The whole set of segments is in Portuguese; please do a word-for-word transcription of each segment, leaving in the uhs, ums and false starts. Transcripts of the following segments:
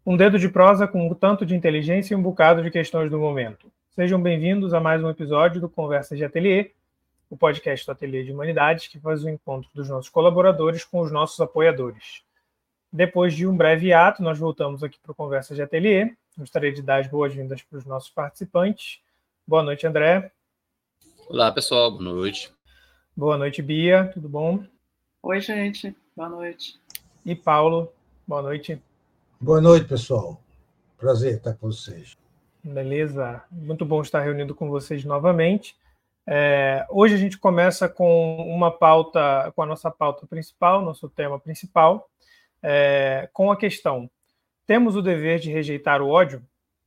Um dedo de prosa com um tanto de inteligência e um bocado de questões do momento. Sejam bem-vindos a mais um episódio do Conversas de Ateliê, o podcast do Ateliê de Humanidades, que faz o encontro dos nossos colaboradores com os nossos apoiadores. Depois de um breve ato, nós voltamos aqui para o Conversas de Ateliê. Gostaria de dar as boas-vindas para os nossos participantes. Boa noite, André. Olá, pessoal. Boa noite. Boa noite, Bia. Tudo bom? Oi, gente. Boa noite. E Paulo. Boa noite. Boa noite, pessoal. Prazer estar com vocês. Beleza. Muito bom estar reunido com vocês novamente. É, hoje a gente começa com uma pauta, com a nossa pauta principal, nosso tema principal, é, com a questão: temos o dever de rejeitar o ódio?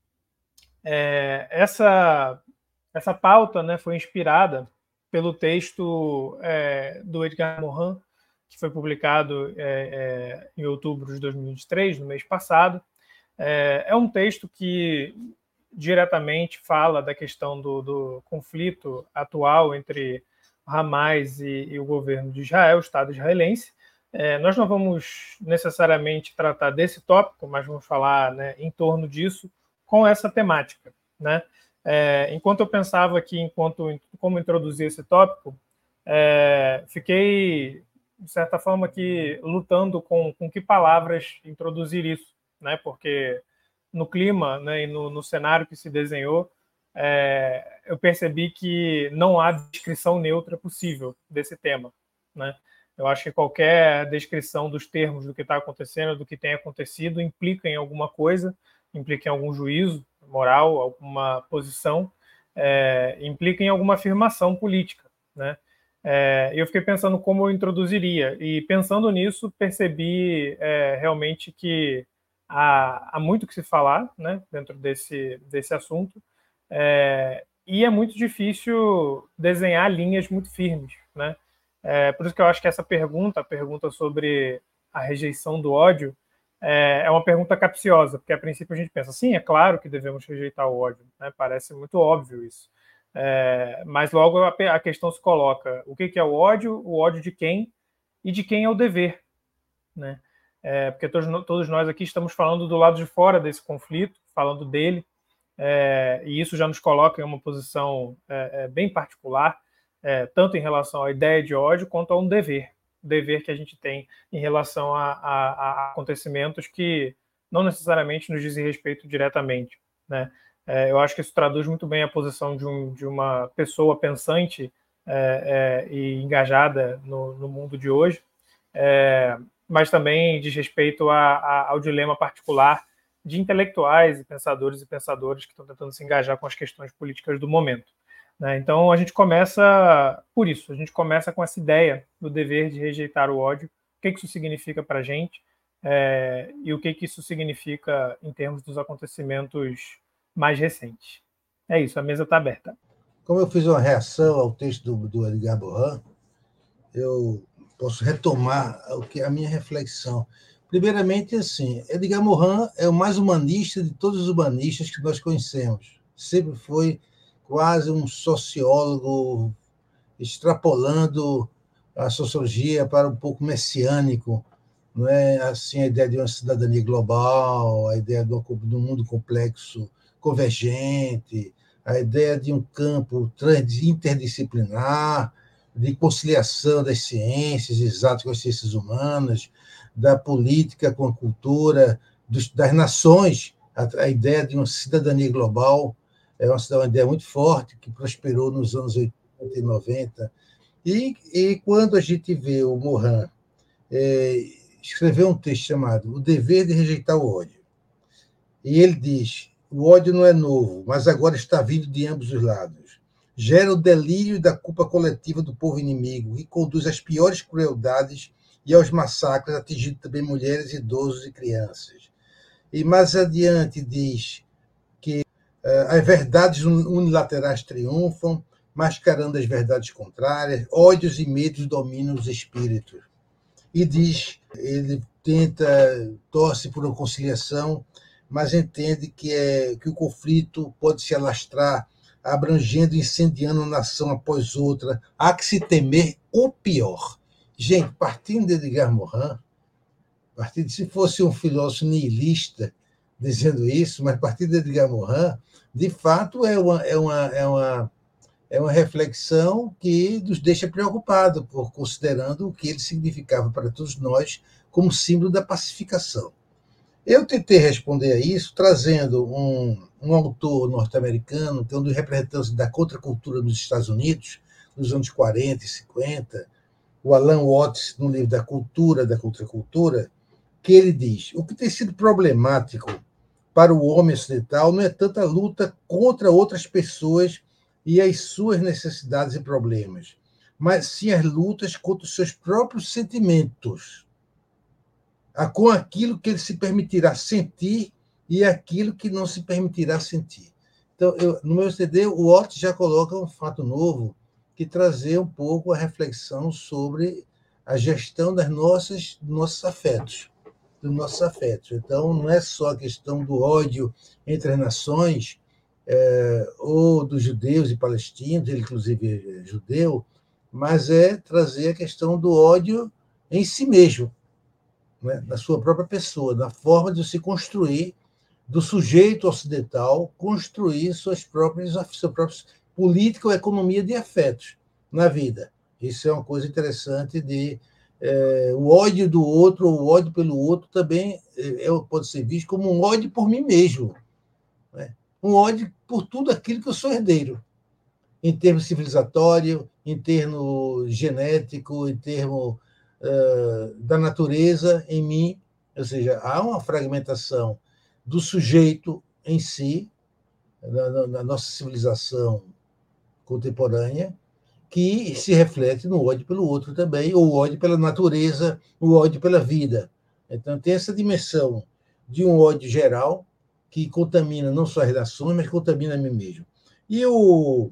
É, essa, essa pauta, né, foi inspirada pelo texto é, do Edgar Morin, que foi publicado é, é, em outubro de dois mil e vinte e três, no mês passado. É, é um texto que diretamente fala da questão do, do conflito atual entre Hamas e, e o governo de Israel, o Estado israelense. É, nós não vamos necessariamente tratar desse tópico, mas vamos falar, né, em torno disso, com essa temática, né? É, enquanto eu pensava aqui, enquanto como introduzir esse tópico, é, fiquei, de certa forma, aqui lutando com, com que palavras introduzir isso, né? Porque no clima, né, e no, no cenário que se desenhou, é, eu percebi que não há descrição neutra possível desse tema, né? Eu acho que qualquer descrição dos termos do que está acontecendo, do que tem acontecido, implica em alguma coisa, implica em algum juízo moral, alguma posição, é, implica em alguma afirmação política, né? É, eu fiquei pensando como eu introduziria, e pensando nisso, percebi é, realmente que há, há muito que se falar, né, dentro desse, desse assunto, é, e é muito difícil desenhar linhas muito firmes, né? É, por isso que eu acho que essa pergunta, a pergunta sobre a rejeição do ódio, é, é uma pergunta capciosa, porque a princípio a gente pensa, sim, é claro que devemos rejeitar o ódio, né? Parece muito óbvio isso. É, mas logo a, a questão se coloca: o que, que é o ódio, o ódio de quem e de quem é o dever, né? É, porque todos, todos nós aqui estamos falando do lado de fora desse conflito, falando dele, é, e isso já nos coloca em uma posição é, é, bem particular, é, tanto em relação à ideia de ódio quanto a um dever, dever que a gente tem em relação a, a, a acontecimentos que não necessariamente nos dizem respeito diretamente, né? É, eu acho que isso traduz muito bem a posição de, um, de uma pessoa pensante é, é, e engajada no, no mundo de hoje, é, mas também diz respeito a, a, ao dilema particular de intelectuais e pensadores e pensadoras que estão tentando se engajar com as questões políticas do momento, né? Então a gente começa por isso, a gente começa com essa ideia do dever de rejeitar o ódio, o que, que isso significa para a gente, é, e o que, que isso significa em termos dos acontecimentos mais recentes. É isso, a mesa está aberta. Como eu fiz uma reação ao texto do, do Edgar Morin, eu posso retomar o que a minha reflexão. Primeiramente, assim, Edgar Morin é o mais humanista de todos os humanistas que nós conhecemos. Sempre foi quase um sociólogo extrapolando a sociologia para um pouco messiânico, não é? Assim, a ideia de uma cidadania global, a ideia de um mundo complexo convergente, a ideia de um campo interdisciplinar, de conciliação das ciências exatas com as ciências humanas, da política com a cultura, dos, das nações, a, a ideia de uma cidadania global é uma, uma ideia muito forte, que prosperou nos anos oitenta e noventa. E, e quando a gente vê o Morin é, escrever um texto chamado O Dever de Rejeitar o Ódio, e ele diz: o ódio não é novo, mas agora está vindo de ambos os lados. Gera o delírio da culpa coletiva do povo inimigo e conduz às piores crueldades e aos massacres, atingindo também mulheres, idosos e crianças. E mais adiante diz que uh, as verdades unilaterais triunfam, mascarando as verdades contrárias, ódios e medos dominam os espíritos. E diz, ele tenta, torce por uma conciliação, mas entende que, é, que o conflito pode se alastrar, abrangendo e incendiando uma nação após outra. Há que se temer o pior. Gente, partindo de Edgar Morin, partindo, se fosse um filósofo nihilista, dizendo isso, mas a partir de Edgar Morin, de fato, é uma, é uma, é uma, é uma reflexão que nos deixa preocupados, por considerando o que ele significava para todos nós como símbolo da pacificação. Eu tentei responder a isso trazendo um, um autor norte-americano, que é um dos representantes da contracultura nos Estados Unidos, nos anos quarenta e cinquenta, o Alan Watts, no livro Da Cultura da Contracultura, que ele diz: o que tem sido problemático para o homem ocidental não é tanta luta contra outras pessoas e as suas necessidades e problemas, mas sim as lutas contra os seus próprios sentimentos, com aquilo que ele se permitirá sentir e aquilo que não se permitirá sentir. Então, eu, no meu C D, o Watts já coloca um fato novo, que trazer um pouco a reflexão sobre a gestão das nossas, dos nossos afetos, dos nossos afetos. Então, não é só a questão do ódio entre as nações, é, ou dos judeus e palestinos, ele inclusive é judeu, mas é trazer a questão do ódio em si mesmo, né, da sua própria pessoa, da forma de se construir, do sujeito ocidental construir suas próprias, sua própria política ou economia de afetos na vida. Isso é uma coisa interessante de é, o ódio do outro, o ódio pelo outro também é, pode ser visto como um ódio por mim mesmo, né? Um ódio por tudo aquilo que eu sou herdeiro, em termos civilizatório, em termos genético, em termos uh, da natureza em mim, ou seja, há uma fragmentação do sujeito em si, na, na nossa civilização contemporânea, que se reflete no ódio pelo outro também, ou ódio pela natureza, o ódio pela vida. Então, tem essa dimensão de um ódio geral que contamina não só as relações, mas contamina a mim mesmo. E o,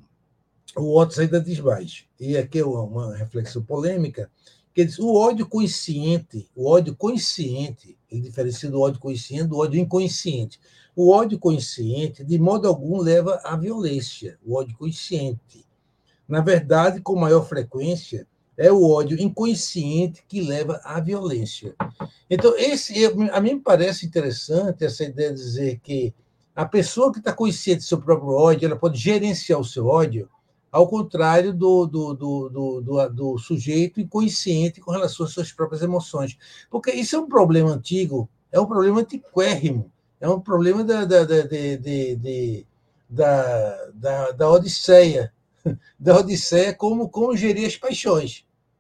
o Watts ainda diz mais, e aqui é uma reflexão polêmica, que ele diz, o ódio consciente, o ódio consciente, ele diferencia do ódio consciente do ódio inconsciente. O ódio consciente, de modo algum, leva à violência, o ódio consciente. Na verdade, com maior frequência, é o ódio inconsciente que leva à violência. Então, esse, a mim me parece interessante essa ideia de dizer que a pessoa que está consciente do seu próprio ódio, ela pode gerenciar o seu ódio, ao contrário do, do, do, do, do, do sujeito inconsciente com relação às suas próprias emoções. Porque isso é um problema antigo, é um problema antiquérrimo, é um problema da, da, da, de, de, de, da, da, da Odisseia, da Odisseia, como, como gerir as paixões.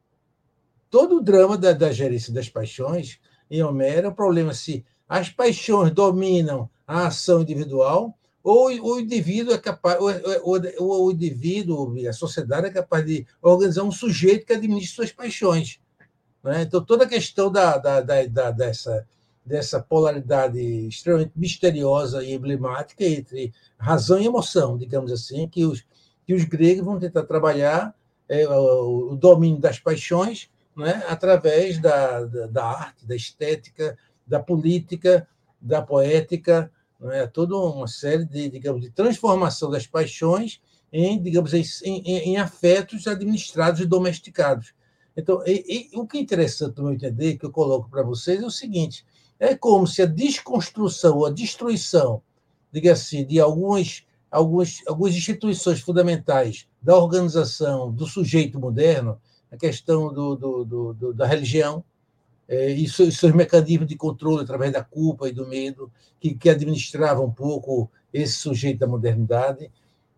Todo o drama da, da gerência das paixões em Homero é um problema se as paixões dominam a ação individual ou o indivíduo é capaz, ou, ou, ou o indivíduo, a sociedade é capaz de organizar um sujeito que administre suas paixões. Né? Então, toda a questão da, da, da, da, dessa, dessa polaridade extremamente misteriosa e emblemática entre razão e emoção, digamos assim, que os, que os gregos vão tentar trabalhar é, o, o domínio das paixões, né, através da, da, da arte, da estética, da política, da poética, né, toda uma série de, digamos, de transformação das paixões em, digamos, em, em, em afetos administrados e domesticados. Então, e, e, o que é interessante, no meu entender, que eu coloco para vocês, é o seguinte: é como se a desconstrução ou a destruição, digamos assim, de algumas, algumas, algumas instituições fundamentais da organização do sujeito moderno, a questão do, do, do, do, da religião, é, e seus, seus mecanismos de controle através da culpa e do medo, que, que administravam um pouco esse sujeito da modernidade,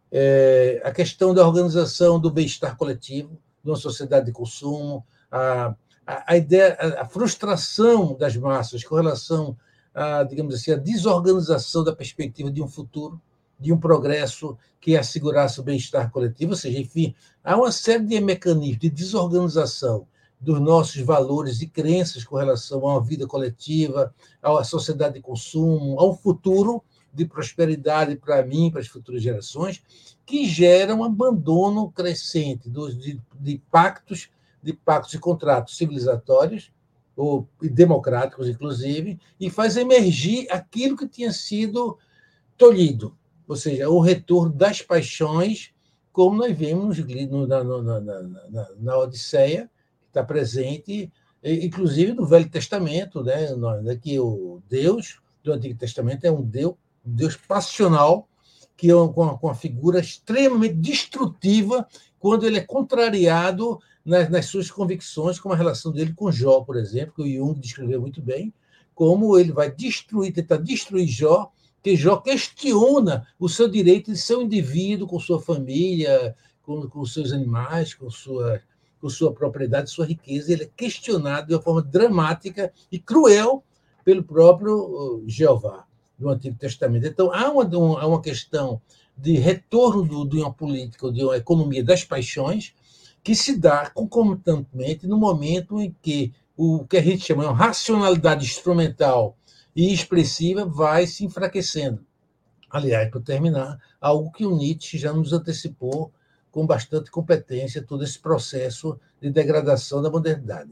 é, a questão da organização do bem-estar coletivo, de uma sociedade de consumo, a, a, a, ideia, a, a frustração das massas com relação a, digamos assim, a desorganização da perspectiva de um futuro, de um progresso que assegurasse o bem-estar coletivo, ou seja, enfim, há uma série de mecanismos de desorganização dos nossos valores e crenças com relação a uma vida coletiva, à sociedade de consumo, ao futuro de prosperidade para mim, para as futuras gerações, que gera um abandono crescente dos, de, de pactos, de pactos e contratos civilizatórios, ou democráticos, inclusive, e faz emergir aquilo que tinha sido tolhido, ou seja, o retorno das paixões, como nós vemos no, na, na, na, na, na Odisseia, que está presente, inclusive no Velho Testamento, né, que o Deus, do Antigo Testamento é um Deus, um Deus passional, que é uma, uma figura extremamente destrutiva quando ele é contrariado nas, nas suas convicções, como a relação dele com Jó, por exemplo, que o Jung descreveu muito bem, como ele vai destruir, tentar destruir Jó, que Jó questiona o seu direito de ser um indivíduo com sua família, com, com seus animais, com sua, com sua propriedade, sua riqueza. Ele é questionado de uma forma dramática e cruel pelo próprio Jeová do Antigo Testamento. Então, há uma, há uma questão de retorno do, de uma política, de uma economia das paixões, que se dá concomitantemente no momento em que o que a gente chama de racionalidade instrumental e expressiva vai se enfraquecendo. Aliás, para terminar, algo que o Nietzsche já nos antecipou com bastante competência, todo esse processo de degradação da modernidade.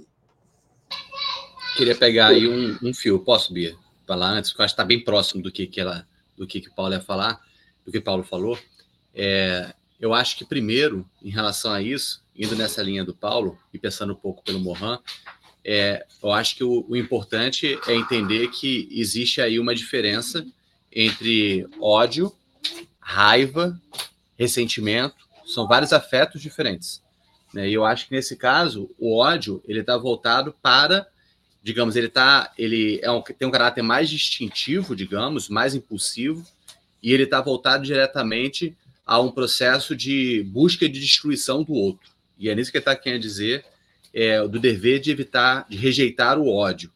Queria pegar aí um, um fio. Posso, Bia, falar antes? Porque eu acho que está bem próximo do que, que, ela, do que, que o Paulo ia falar, do que o Paulo falou. É, eu acho que, primeiro, em relação a isso, indo nessa linha do Paulo e pensando um pouco pelo Morin, É, eu acho que o, o importante é entender que existe aí uma diferença entre ódio, raiva, ressentimento, são vários afetos diferentes, né? E eu acho que nesse caso o ódio ele está voltado para, digamos, ele tá, ele é um, tem um caráter mais distintivo, digamos, mais impulsivo, e ele está voltado diretamente a um processo de busca de destruição do outro. E é nisso que ele está querendo dizer. É, do dever de evitar, de rejeitar o ódio.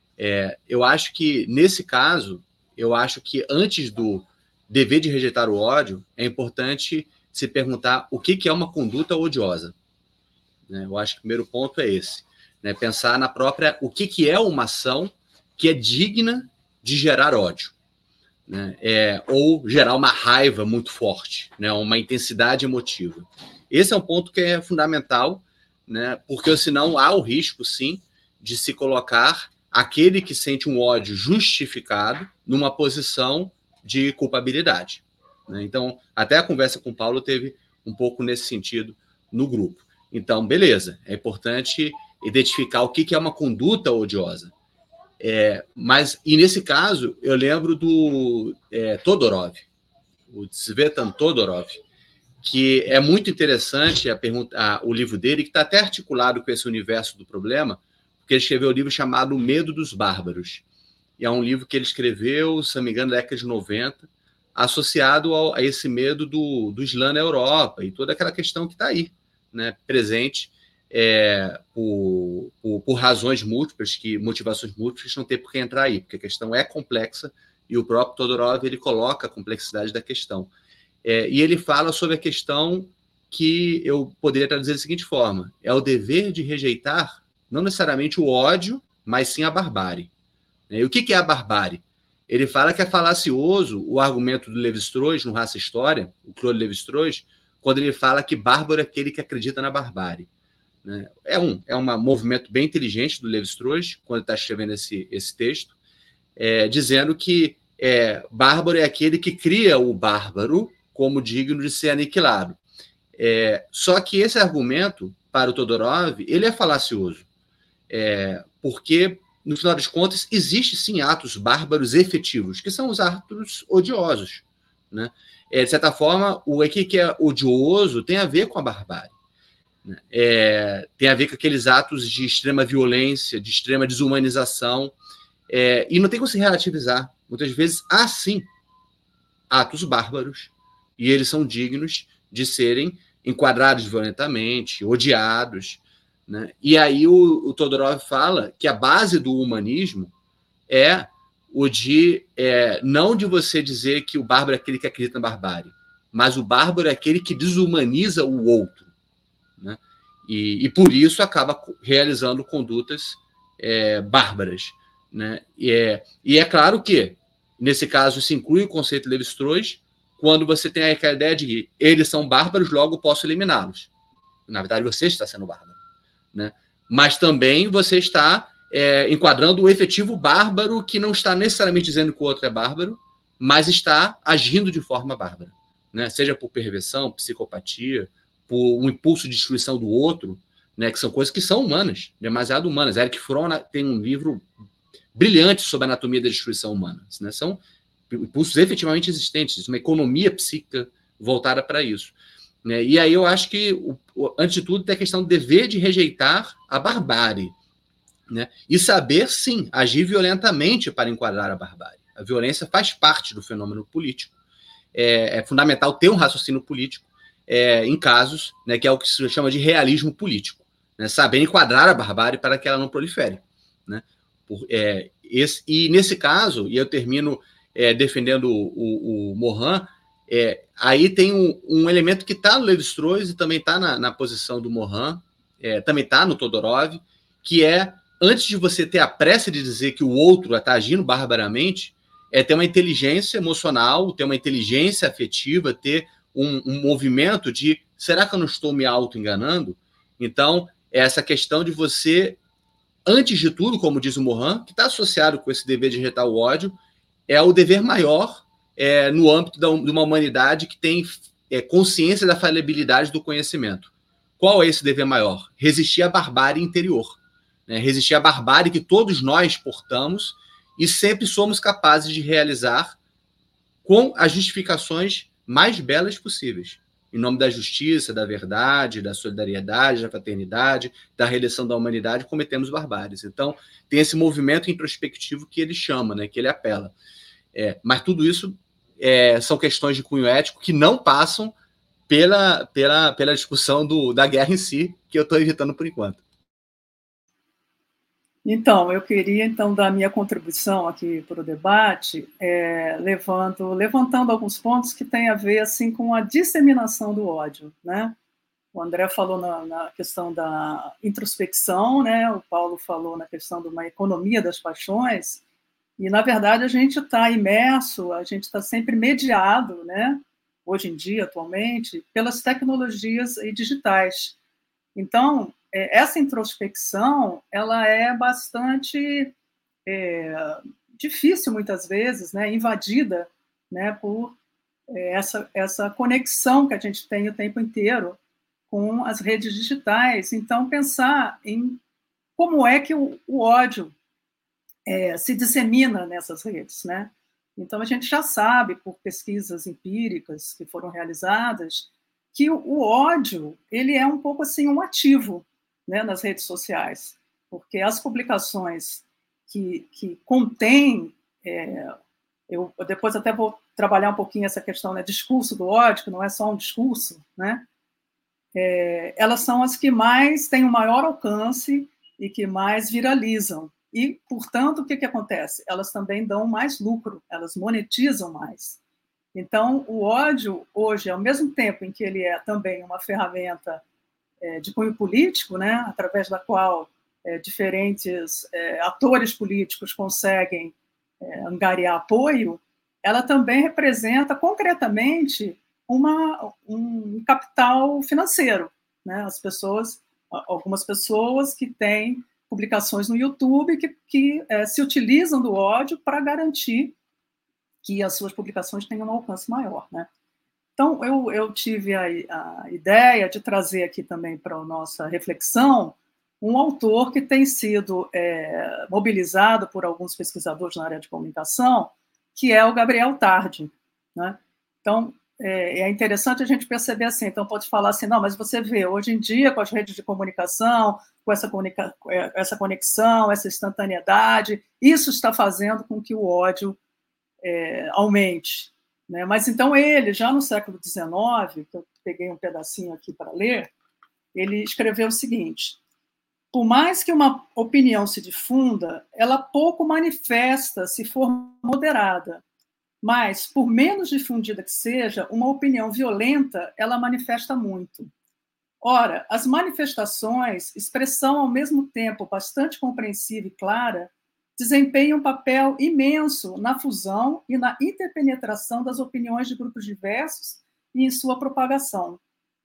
É, eu acho que, nesse caso, eu acho que antes do dever de rejeitar o ódio, é importante se perguntar o que, que é uma conduta odiosa. Né? Eu acho que o primeiro ponto é esse. Né? Pensar na própria, o que, que é uma ação que é digna de gerar ódio. Né? É, ou gerar uma raiva muito forte, né? Uma intensidade emotiva. Esse é um ponto que é fundamental, né? Porque senão há o risco, sim, de se colocar aquele que sente um ódio justificado numa posição de culpabilidade. Né? Então, até a conversa com o Paulo teve um pouco nesse sentido no grupo. Então, beleza, é importante identificar o que é uma conduta odiosa. É, mas, e nesse caso, eu lembro do é, Todorov, o Tsvetan Todorov, que é muito interessante a pergunta, a, o livro dele, que está até articulado com esse universo do problema, porque ele escreveu um livro chamado O Medo dos Bárbaros. E é um livro que ele escreveu, se não me engano, na década de noventa, associado ao, a esse medo do, do Islã na Europa e toda aquela questão que está aí, né, presente é, por, por, por razões múltiplas, que, motivações múltiplas, não tem por que entrar aí, porque a questão é complexa e o próprio Todorov ele coloca a complexidade da questão. É, e ele fala sobre a questão que eu poderia traduzir da seguinte forma: é o dever de rejeitar não necessariamente o ódio, mas sim a barbárie. E o que é a barbárie? Ele fala que é falacioso o argumento do Lévi-Strauss, no Raça e História, o Claude Lévi-Strauss, quando ele fala que bárbaro é aquele que acredita na barbárie. É um, é um movimento bem inteligente do Lévi-Strauss, quando está escrevendo esse, esse texto, é, dizendo que é, bárbaro é aquele que cria o bárbaro como digno de ser aniquilado. É, só que esse argumento, para o Todorov, ele é falacioso, é, porque, no final das contas, existe sim atos bárbaros efetivos, que são os atos odiosos. Né? É, de certa forma, o que é odioso tem a ver com a barbárie. Né? É, tem a ver com aqueles atos de extrema violência, de extrema desumanização, é, e não tem como se relativizar. Muitas vezes há, sim, atos bárbaros, e eles são dignos de serem enquadrados violentamente, odiados. Né? E aí o, o Todorov fala que a base do humanismo é o de, é, não de você dizer que o bárbaro é aquele que acredita na barbárie, mas o bárbaro é aquele que desumaniza o outro. Né? E, e por isso acaba realizando condutas é, bárbaras. Né? E, é, e é claro que, nesse caso, se inclui o conceito de Lévi-Strauss, quando você tem a ideia de que eles são bárbaros, logo posso eliminá-los. Na verdade, você está sendo bárbaro. Né? Mas também você está é, enquadrando o efetivo bárbaro que não está necessariamente dizendo que o outro é bárbaro, mas está agindo de forma bárbara. Né? Seja por perversão, psicopatia, por um impulso de destruição do outro, né? Que são coisas que são humanas, demasiado humanas. Eric Fromm tem um livro brilhantes sobre a anatomia da destruição humana, né? São impulsos efetivamente existentes, uma economia psíquica voltada para isso, né? E aí eu acho que, o, o, antes de tudo, tem a questão do dever de rejeitar a barbárie, né? E saber, sim, agir violentamente para enquadrar a barbárie. A violência faz parte do fenômeno político. É, é fundamental ter um raciocínio político é, em casos, né, que é o que se chama de realismo político, né? Saber enquadrar a barbárie para que ela não prolifere, né? Por, é, esse, e nesse caso, e eu termino é, defendendo o, o, o Morin, é, aí tem um, um elemento que está no Lévi-Strauss e também está na, na posição do Morin, é, também está no Todorov, que é, antes de você ter a pressa de dizer que o outro está agindo barbaramente, é ter uma inteligência emocional, ter uma inteligência afetiva, ter um, um movimento de, será que eu não estou me auto-enganando? Então, essa questão de você, antes de tudo, como diz o Morin, que está associado com esse dever de rejeitar o ódio, é o dever maior é, no âmbito da, de uma humanidade que tem é, consciência da falibilidade do conhecimento. Qual é esse dever maior? Resistir à barbárie interior, né? Resistir à barbárie que todos nós portamos e sempre somos capazes de realizar com as justificações mais belas possíveis. Em nome da justiça, da verdade, da solidariedade, da fraternidade, da redenção da humanidade, cometemos barbáries. Então, tem esse movimento introspectivo que ele chama, né, que ele apela. É, mas tudo isso é, são questões de cunho ético que não passam pela, pela, pela discussão do, da guerra em si, que eu estou evitando por enquanto. Então, eu queria então dar minha contribuição aqui para o debate, é, levando, levantando alguns pontos que têm a ver assim com a disseminação do ódio, né? O André falou na, na questão da introspecção, né? O Paulo falou na questão de uma economia das paixões, e na verdade a gente está imerso, a gente está sempre mediado, né? Hoje em dia, atualmente, pelas tecnologias digitais. Então, essa introspecção, ela é bastante é, difícil, muitas vezes, né, invadida, né, por é, essa, essa conexão que a gente tem o tempo inteiro com as redes digitais. Então, pensar em como é que o, o ódio é, se dissemina nessas redes, né? Então, a gente já sabe, por pesquisas empíricas que foram realizadas, que o, o ódio, ele é um pouco assim um ativo, né, nas redes sociais, porque as publicações que, que contêm, é, eu depois até vou trabalhar um pouquinho essa questão, né, discurso do ódio, que não é só um discurso, né, é, elas são as que mais têm o maior alcance e que mais viralizam. E, portanto, o que, que acontece? Elas também dão mais lucro, elas monetizam mais. Então, o ódio, hoje, ao mesmo tempo em que ele é também uma ferramenta é, de cunho político, né, através da qual é, diferentes é, atores políticos conseguem é, angariar apoio, ela também representa concretamente uma, um capital financeiro, né? As pessoas, algumas pessoas que têm publicações no YouTube que, que é, se utilizam do ódio para garantir que as suas publicações tenham um alcance maior, né? Então, eu, eu tive a, a ideia de trazer aqui também para a nossa reflexão um autor que tem sido é, mobilizado por alguns pesquisadores na área de comunicação, que é o Gabriel Tardi, né? Então, é, é interessante a gente perceber assim, então pode falar assim, não, mas você vê, hoje em dia, com as redes de comunicação, com essa, comunica essa conexão, essa instantaneidade, isso está fazendo com que o ódio é, aumente, né? Mas então ele, já no século dezenove, que eu peguei um pedacinho aqui para ler, ele escreveu o seguinte: por mais que uma opinião se difunda, ela pouco manifesta se for moderada, mas, por menos difundida que seja, uma opinião violenta, ela manifesta muito. Ora, as manifestações, expressão ao mesmo tempo bastante compreensiva e clara, desempenham um papel imenso na fusão e na interpenetração das opiniões de grupos diversos e em sua propagação.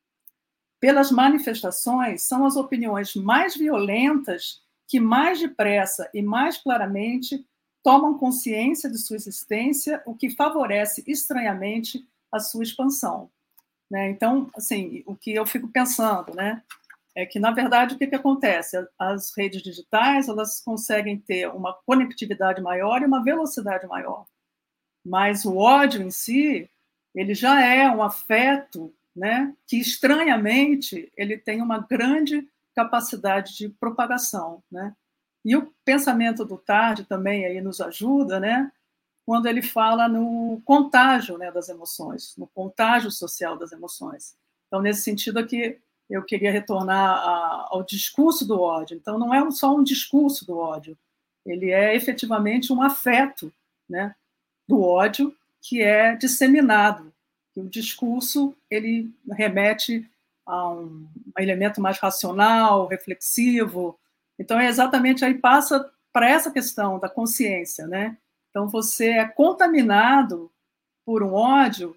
Pelas manifestações, são as opiniões mais violentas que mais depressa e mais claramente tomam consciência de sua existência, o que favorece estranhamente a sua expansão. Né? Então, assim, o que eu fico pensando, né? é que, na verdade, o que, que acontece? As redes digitais, elas conseguem ter uma conectividade maior e uma velocidade maior. Mas o ódio em si, ele já é um afeto, né, que, estranhamente, ele tem uma grande capacidade de propagação, né? E o pensamento do Tarde também aí nos ajuda, né, quando ele fala no contágio, né, das emoções, no contágio social das emoções. Então, nesse sentido aqui, eu queria retornar a, ao discurso do ódio. Então, não é só um discurso do ódio, ele é efetivamente um afeto, né, do ódio que é disseminado. E o discurso, ele remete a um, um elemento mais racional, reflexivo. Então, é exatamente aí passa para essa questão da consciência, né? Então, você é contaminado por um ódio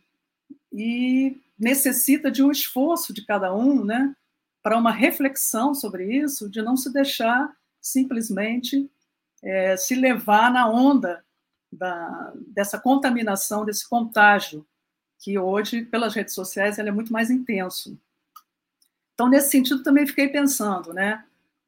e necessita de um esforço de cada um, né, para uma reflexão sobre isso, de não se deixar simplesmente é, se levar na onda da, dessa contaminação, desse contágio, que hoje, pelas redes sociais, ele é muito mais intenso. Então, nesse sentido, também fiquei pensando, né,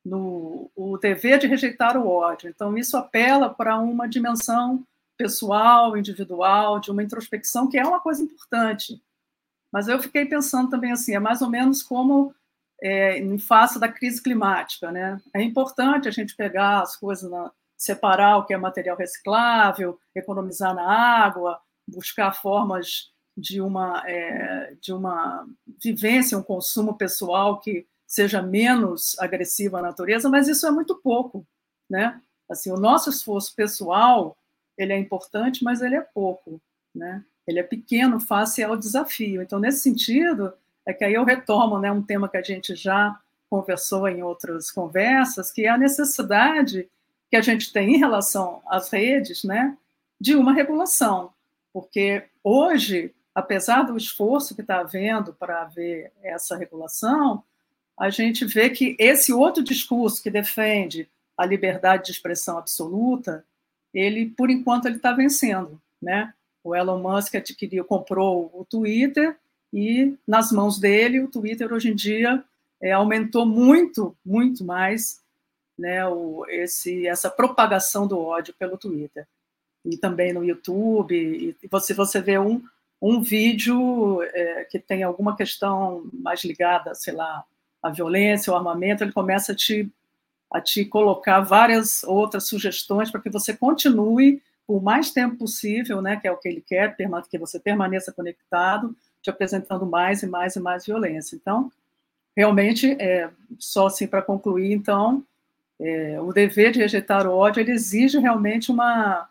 no o dever de rejeitar o ódio. Então, isso apela para uma dimensão pessoal, individual, de uma introspecção, que é uma coisa importante. Mas eu fiquei pensando também assim, é mais ou menos como é, em face da crise climática, né? É importante a gente pegar as coisas, na, separar o que é material reciclável, economizar na água, buscar formas de uma, é, de uma vivência, um consumo pessoal que seja menos agressivo à natureza, mas isso é muito pouco, né? Assim, o nosso esforço pessoal, ele é importante, mas ele é pouco, né? Ele é pequeno face ao desafio. Então, nesse sentido, é que aí eu retomo, né, um tema que a gente já conversou em outras conversas, que é a necessidade que a gente tem em relação às redes, né, de uma regulação. Porque hoje, apesar do esforço que está havendo para haver essa regulação, a gente vê que esse outro discurso que defende a liberdade de expressão absoluta, ele, por enquanto, ele está vencendo, né? O Elon Musk adquiriu, comprou o Twitter e, nas mãos dele, o Twitter, hoje em dia, é, aumentou muito, muito mais, né, o, esse, essa propagação do ódio pelo Twitter. E também no YouTube. E você, você vê um, um vídeo é, que tem alguma questão mais ligada, sei lá, à violência, ao armamento, ele começa a te, a te colocar várias outras sugestões para que você continue por mais tempo possível, né, que é o que ele quer, que você permaneça conectado, te apresentando mais e mais e mais violência. Então, realmente, é, só assim para concluir, então, é, o dever de rejeitar o ódio, ele exige realmente uma,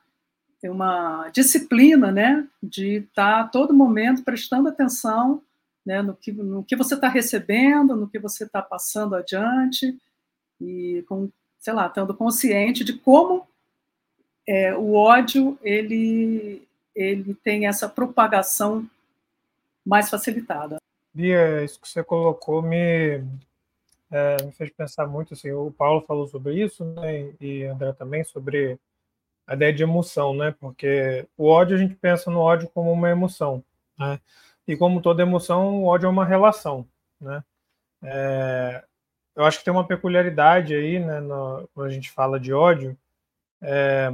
uma disciplina, né, de estar a todo momento prestando atenção, né, no, que, no que você está recebendo, no que você está passando adiante, e, com, sei lá, estando consciente de como É, o ódio, ele, ele tem essa propagação mais facilitada. Bia, isso que você colocou me, é, me fez pensar muito, assim, o Paulo falou sobre isso, né, e André também, sobre a ideia de emoção, né, porque o ódio, a gente pensa no ódio como uma emoção, né, e como toda emoção, o ódio é uma relação, né. É, eu acho que tem uma peculiaridade aí, né, no, quando a gente fala de ódio, é,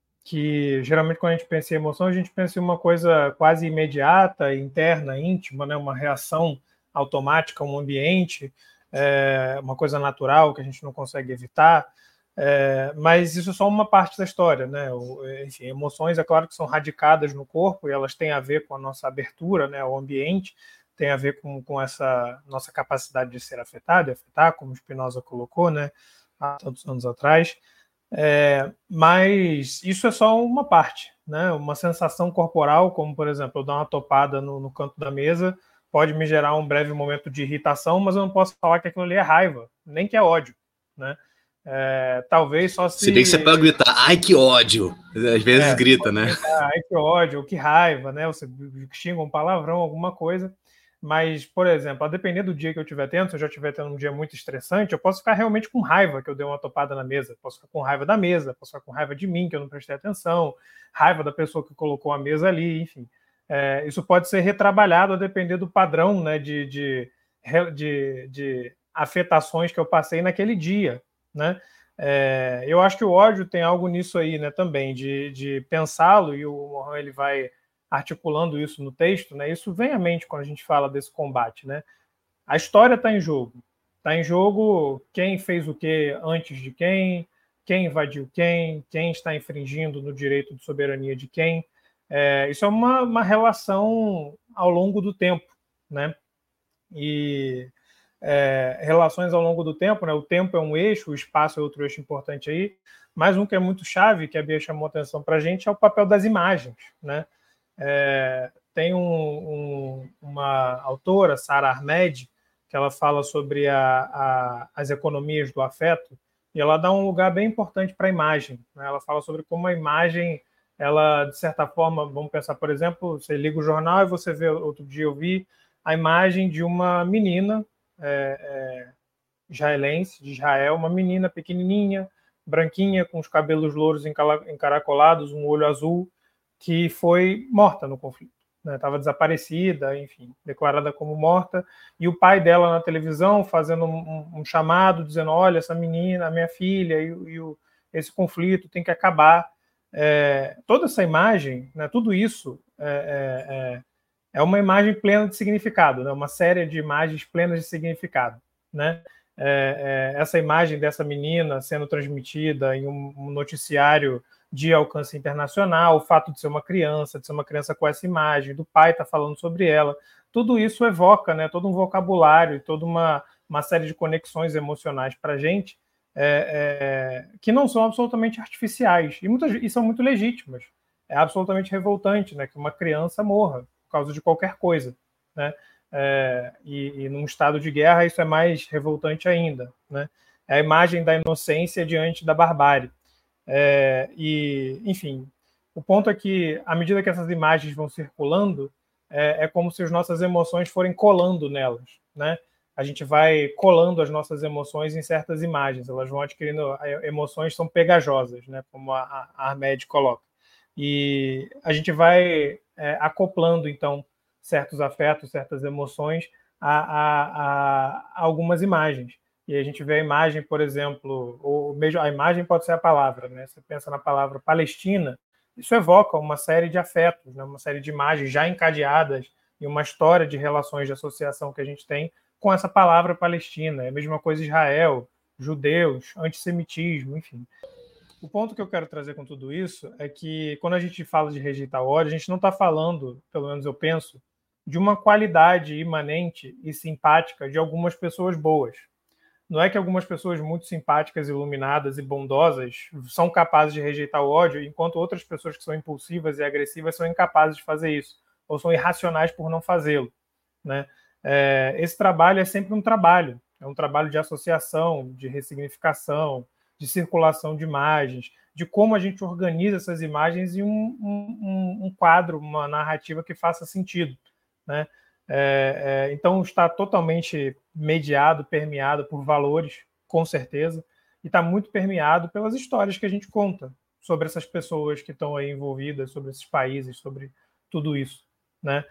que geralmente quando a gente pensa em emoção, a gente pensa em uma coisa quase imediata, interna, íntima, né? Uma reação automática a um ambiente, é, uma coisa natural que a gente não consegue evitar, é, mas isso é só uma parte da história, né? O, enfim, emoções, é claro que são radicadas no corpo e elas têm a ver com a nossa abertura, né, ao ambiente, tem a ver com, com essa nossa capacidade de ser afetado e afetar, como Spinoza colocou, né, há tantos anos atrás. É, mas isso é só uma parte, né? Uma sensação corporal, como por exemplo, eu dar uma topada no, no canto da mesa, pode me gerar um breve momento de irritação, mas eu não posso falar que aquilo ali é raiva, nem que é ódio, né? É, talvez só se... Se bem que você pode gritar, ai que ódio, às vezes é, grita, né? Gritar, ai que ódio, ou que raiva, né? Você xinga um palavrão, alguma coisa. Mas, por exemplo, a depender do dia que eu estiver tendo, se eu já estiver tendo um dia muito estressante, eu posso ficar realmente com raiva que eu dei uma topada na mesa, posso ficar com raiva da mesa, posso ficar com raiva de mim, que eu não prestei atenção, raiva da pessoa que colocou a mesa ali, enfim. É, isso pode ser retrabalhado a depender do padrão, né, de, de, de, de afetações que eu passei naquele dia, né? É, eu acho que o ódio tem algo nisso aí, né, também, de, de pensá-lo, e o Mohan ele vai articulando isso no texto, né? Isso vem à mente quando a gente fala desse combate, né? A história está em jogo. Está em jogo quem fez o que antes de quem, quem invadiu quem, quem está infringindo no direito de soberania de quem. É, isso é uma, uma relação ao longo do tempo, né? E é, relações ao longo do tempo, né? O tempo é um eixo, o espaço é outro eixo importante aí, mas um que é muito chave, que a Bia chamou atenção para a gente, é o papel das imagens, né? É, tem um, um, uma autora, Sara Ahmed, que ela fala sobre a, a, as economias do afeto, e ela dá um lugar bem importante para a imagem, né? Ela fala sobre como a imagem, ela, de certa forma, vamos pensar, por exemplo, você liga o jornal e você vê, outro dia eu vi a imagem de uma menina é, é, israelense, de Israel, uma menina pequenininha, branquinha, com os cabelos louros encaracolados, um olho azul, que foi morta no conflito. Estava né? Desaparecida, enfim, declarada como morta, e o pai dela na televisão fazendo um, um chamado, dizendo, olha, essa menina, a minha filha, e, e o, esse conflito tem que acabar. É, toda essa imagem, né, tudo isso é, é, é uma imagem plena de significado, né, uma série de imagens plenas de significado, né? É, é, essa imagem dessa menina sendo transmitida em um, um noticiário de alcance internacional, o fato de ser uma criança, de ser uma criança com essa imagem, do pai estar tá falando sobre ela, tudo isso evoca, né, todo um vocabulário e toda uma, uma série de conexões emocionais para a gente é, é, que não são absolutamente artificiais e, muitas, e são muito legítimas. É absolutamente revoltante, né, que uma criança morra por causa de qualquer coisa, né? É, e, e num estado de guerra isso é mais revoltante ainda, né? É a imagem da inocência diante da barbárie. É, e, enfim, o ponto é que, à medida que essas imagens vão circulando, é, é como se as nossas emoções forem colando nelas, né? A gente vai colando as nossas emoções em certas imagens, elas vão adquirindo, emoções são pegajosas, né? Como a, a Ahmed coloca. E a gente vai é, acoplando, então, certos afetos, certas emoções a, a, a algumas imagens. E a gente vê a imagem, por exemplo, ou mesmo a imagem pode ser a palavra, né? Você pensa na palavra Palestina, isso evoca uma série de afetos, né? Uma série de imagens já encadeadas em uma história de relações de associação que a gente tem com essa palavra Palestina. É a mesma coisa Israel, judeus, antissemitismo, enfim. O ponto que eu quero trazer com tudo isso é que quando a gente fala de rejeitar o ódio, a gente não está falando, pelo menos eu penso, de uma qualidade imanente e simpática de algumas pessoas boas. Não é que algumas pessoas muito simpáticas, iluminadas e bondosas são capazes de rejeitar o ódio, enquanto outras pessoas que são impulsivas e agressivas são incapazes de fazer isso, ou são irracionais por não fazê-lo, né? É, esse trabalho é sempre um trabalho, é um trabalho de associação, de ressignificação, de circulação de imagens, de como a gente organiza essas imagens em um, um, um quadro, uma narrativa que faça sentido, né? É, é, então está totalmente mediado, permeado por valores, com certeza, e está muito permeado pelas histórias que a gente conta sobre essas pessoas que estão aí envolvidas, sobre esses países, sobre tudo isso, né?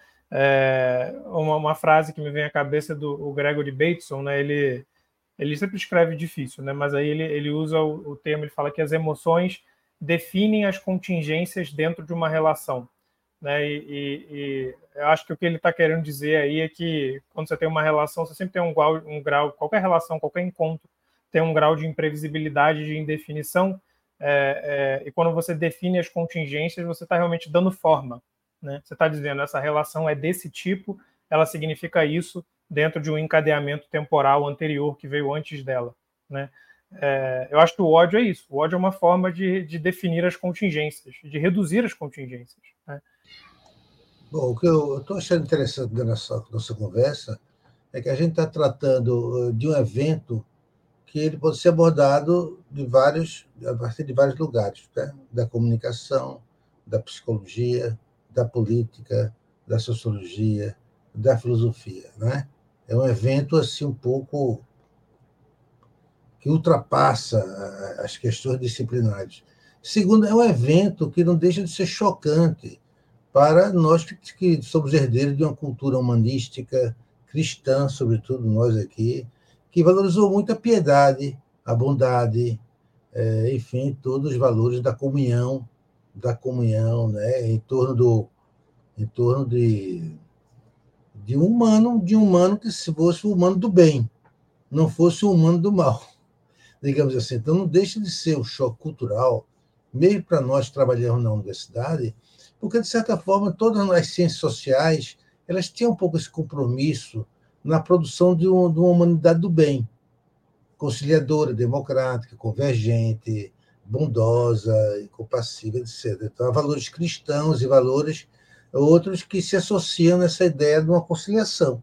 É, uma, uma frase que me vem à cabeça é do o Gregory Bateson, né? Ele ele sempre escreve difícil, né? Mas aí ele, ele usa o, o termo, ele fala que as emoções definem as contingências dentro de uma relação, né? E, e, e eu acho que o que ele está querendo dizer aí é que quando você tem uma relação, você sempre tem um grau, um grau, qualquer relação, qualquer encontro, tem um grau de imprevisibilidade, de indefinição, é, é, e quando você define as contingências, você está realmente dando forma, né? Você está dizendo, essa relação é desse tipo, ela significa isso, dentro de um encadeamento temporal anterior que veio antes dela, né? É, eu acho que o ódio é isso. O ódio é uma forma de, de definir as contingências, de reduzir as contingências, né? Bom, o que eu estou achando interessante da nossa, nossa conversa é que a gente está tratando de um evento que ele pode ser abordado de vários, a partir de vários lugares, né? Da comunicação, da psicologia, da política, da sociologia, da filosofia, né? É um evento assim um pouco que ultrapassa as questões disciplinares. Segundo, é um evento que não deixa de ser chocante para nós que somos herdeiros de uma cultura humanística cristã, sobretudo nós aqui, que valorizou muito a piedade, a bondade, é, enfim, todos os valores da comunhão, da comunhão, né, em torno do, em torno de, de um humano, de um humano que se fosse o humano do bem, não fosse o humano do mal, digamos assim. Então, não deixa de ser um choque cultural, mesmo para nós que trabalhamos na universidade, porque, de certa forma, todas as ciências sociais elas tinham um pouco esse compromisso na produção de, um, de uma humanidade do bem, conciliadora, democrática, convergente, bondosa, compassiva, etcétera. Então, há valores cristãos e valores outros que se associam nessa ideia de uma conciliação.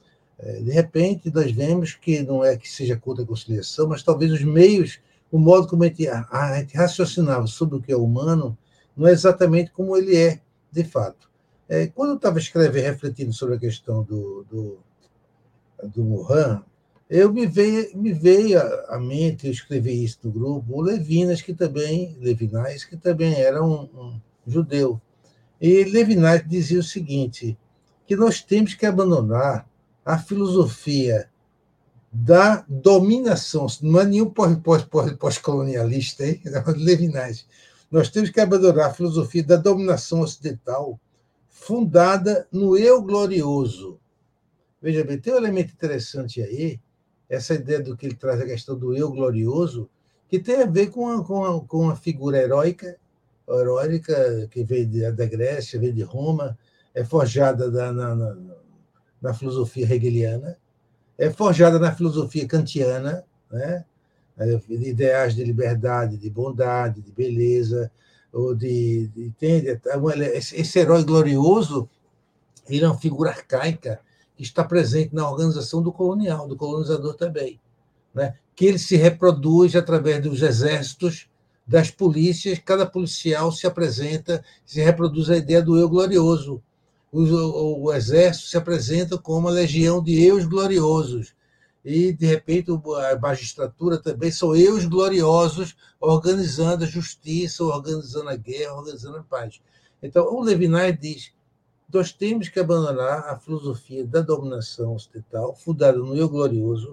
De repente, nós vemos que não é que seja contra a conciliação, mas talvez os meios, o modo como a gente, a gente raciocinava sobre o que é humano, não é exatamente como ele é, de fato. É, quando eu estava escrevendo, refletindo sobre a questão do, do, do Morin, eu me veio, me veio à mente, eu escrevi isso no grupo, o Levinas, que também, Levinas, que também era um, um judeu. E Levinas dizia o seguinte, que nós temos que abandonar a filosofia da dominação, não é nenhum pós-colonialista, hein? Levinas. Nós temos que abandonar a filosofia da dominação ocidental fundada no eu glorioso. Veja bem, tem um elemento interessante aí, essa ideia do que ele traz, a questão do eu glorioso, que tem a ver com a, com a, com a figura heróica, heróica que veio da Grécia, veio de Roma, é forjada da, na, na, na filosofia hegeliana, é forjada na filosofia kantiana, né? De ideais de liberdade, de bondade, de beleza, ou de, de entende? Esse herói glorioso, ele é uma figura arcaica que está presente na organização do colonial, do colonizador também, né? Que ele se reproduz através dos exércitos, das polícias, cada policial se apresenta, se reproduz a ideia do eu glorioso. O, o, o exército se apresenta como uma legião de eus gloriosos, e, de repente, a magistratura também são eus gloriosos organizando a justiça, organizando a guerra, organizando a paz. Então, o Levinas diz, nós temos que abandonar a filosofia da dominação ocidental, fundada no eu glorioso,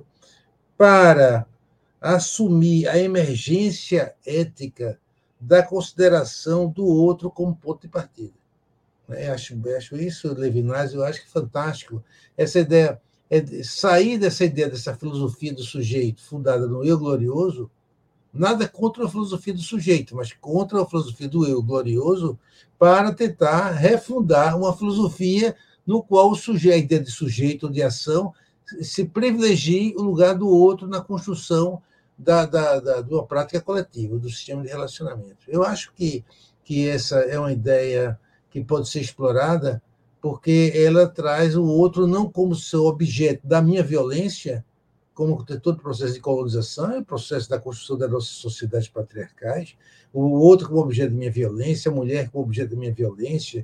para assumir a emergência ética da consideração do outro como ponto de partida. Eu acho, acho isso, Levinas, eu acho que fantástico. Essa ideia, é sair dessa ideia, dessa filosofia do sujeito fundada no eu glorioso, nada contra a filosofia do sujeito, mas contra a filosofia do eu glorioso, para tentar refundar uma filosofia no qual o sujeito, a ideia de sujeito ou de ação se privilegie o lugar do outro na construção da, da, da, de uma prática coletiva, do sistema de relacionamento. Eu acho que, que essa é uma ideia que pode ser explorada porque ela traz o outro não como seu objeto da minha violência, como todo o processo de colonização, o processo da construção das nossas sociedades patriarcais, o outro como objeto da minha violência, a mulher como objeto da minha violência,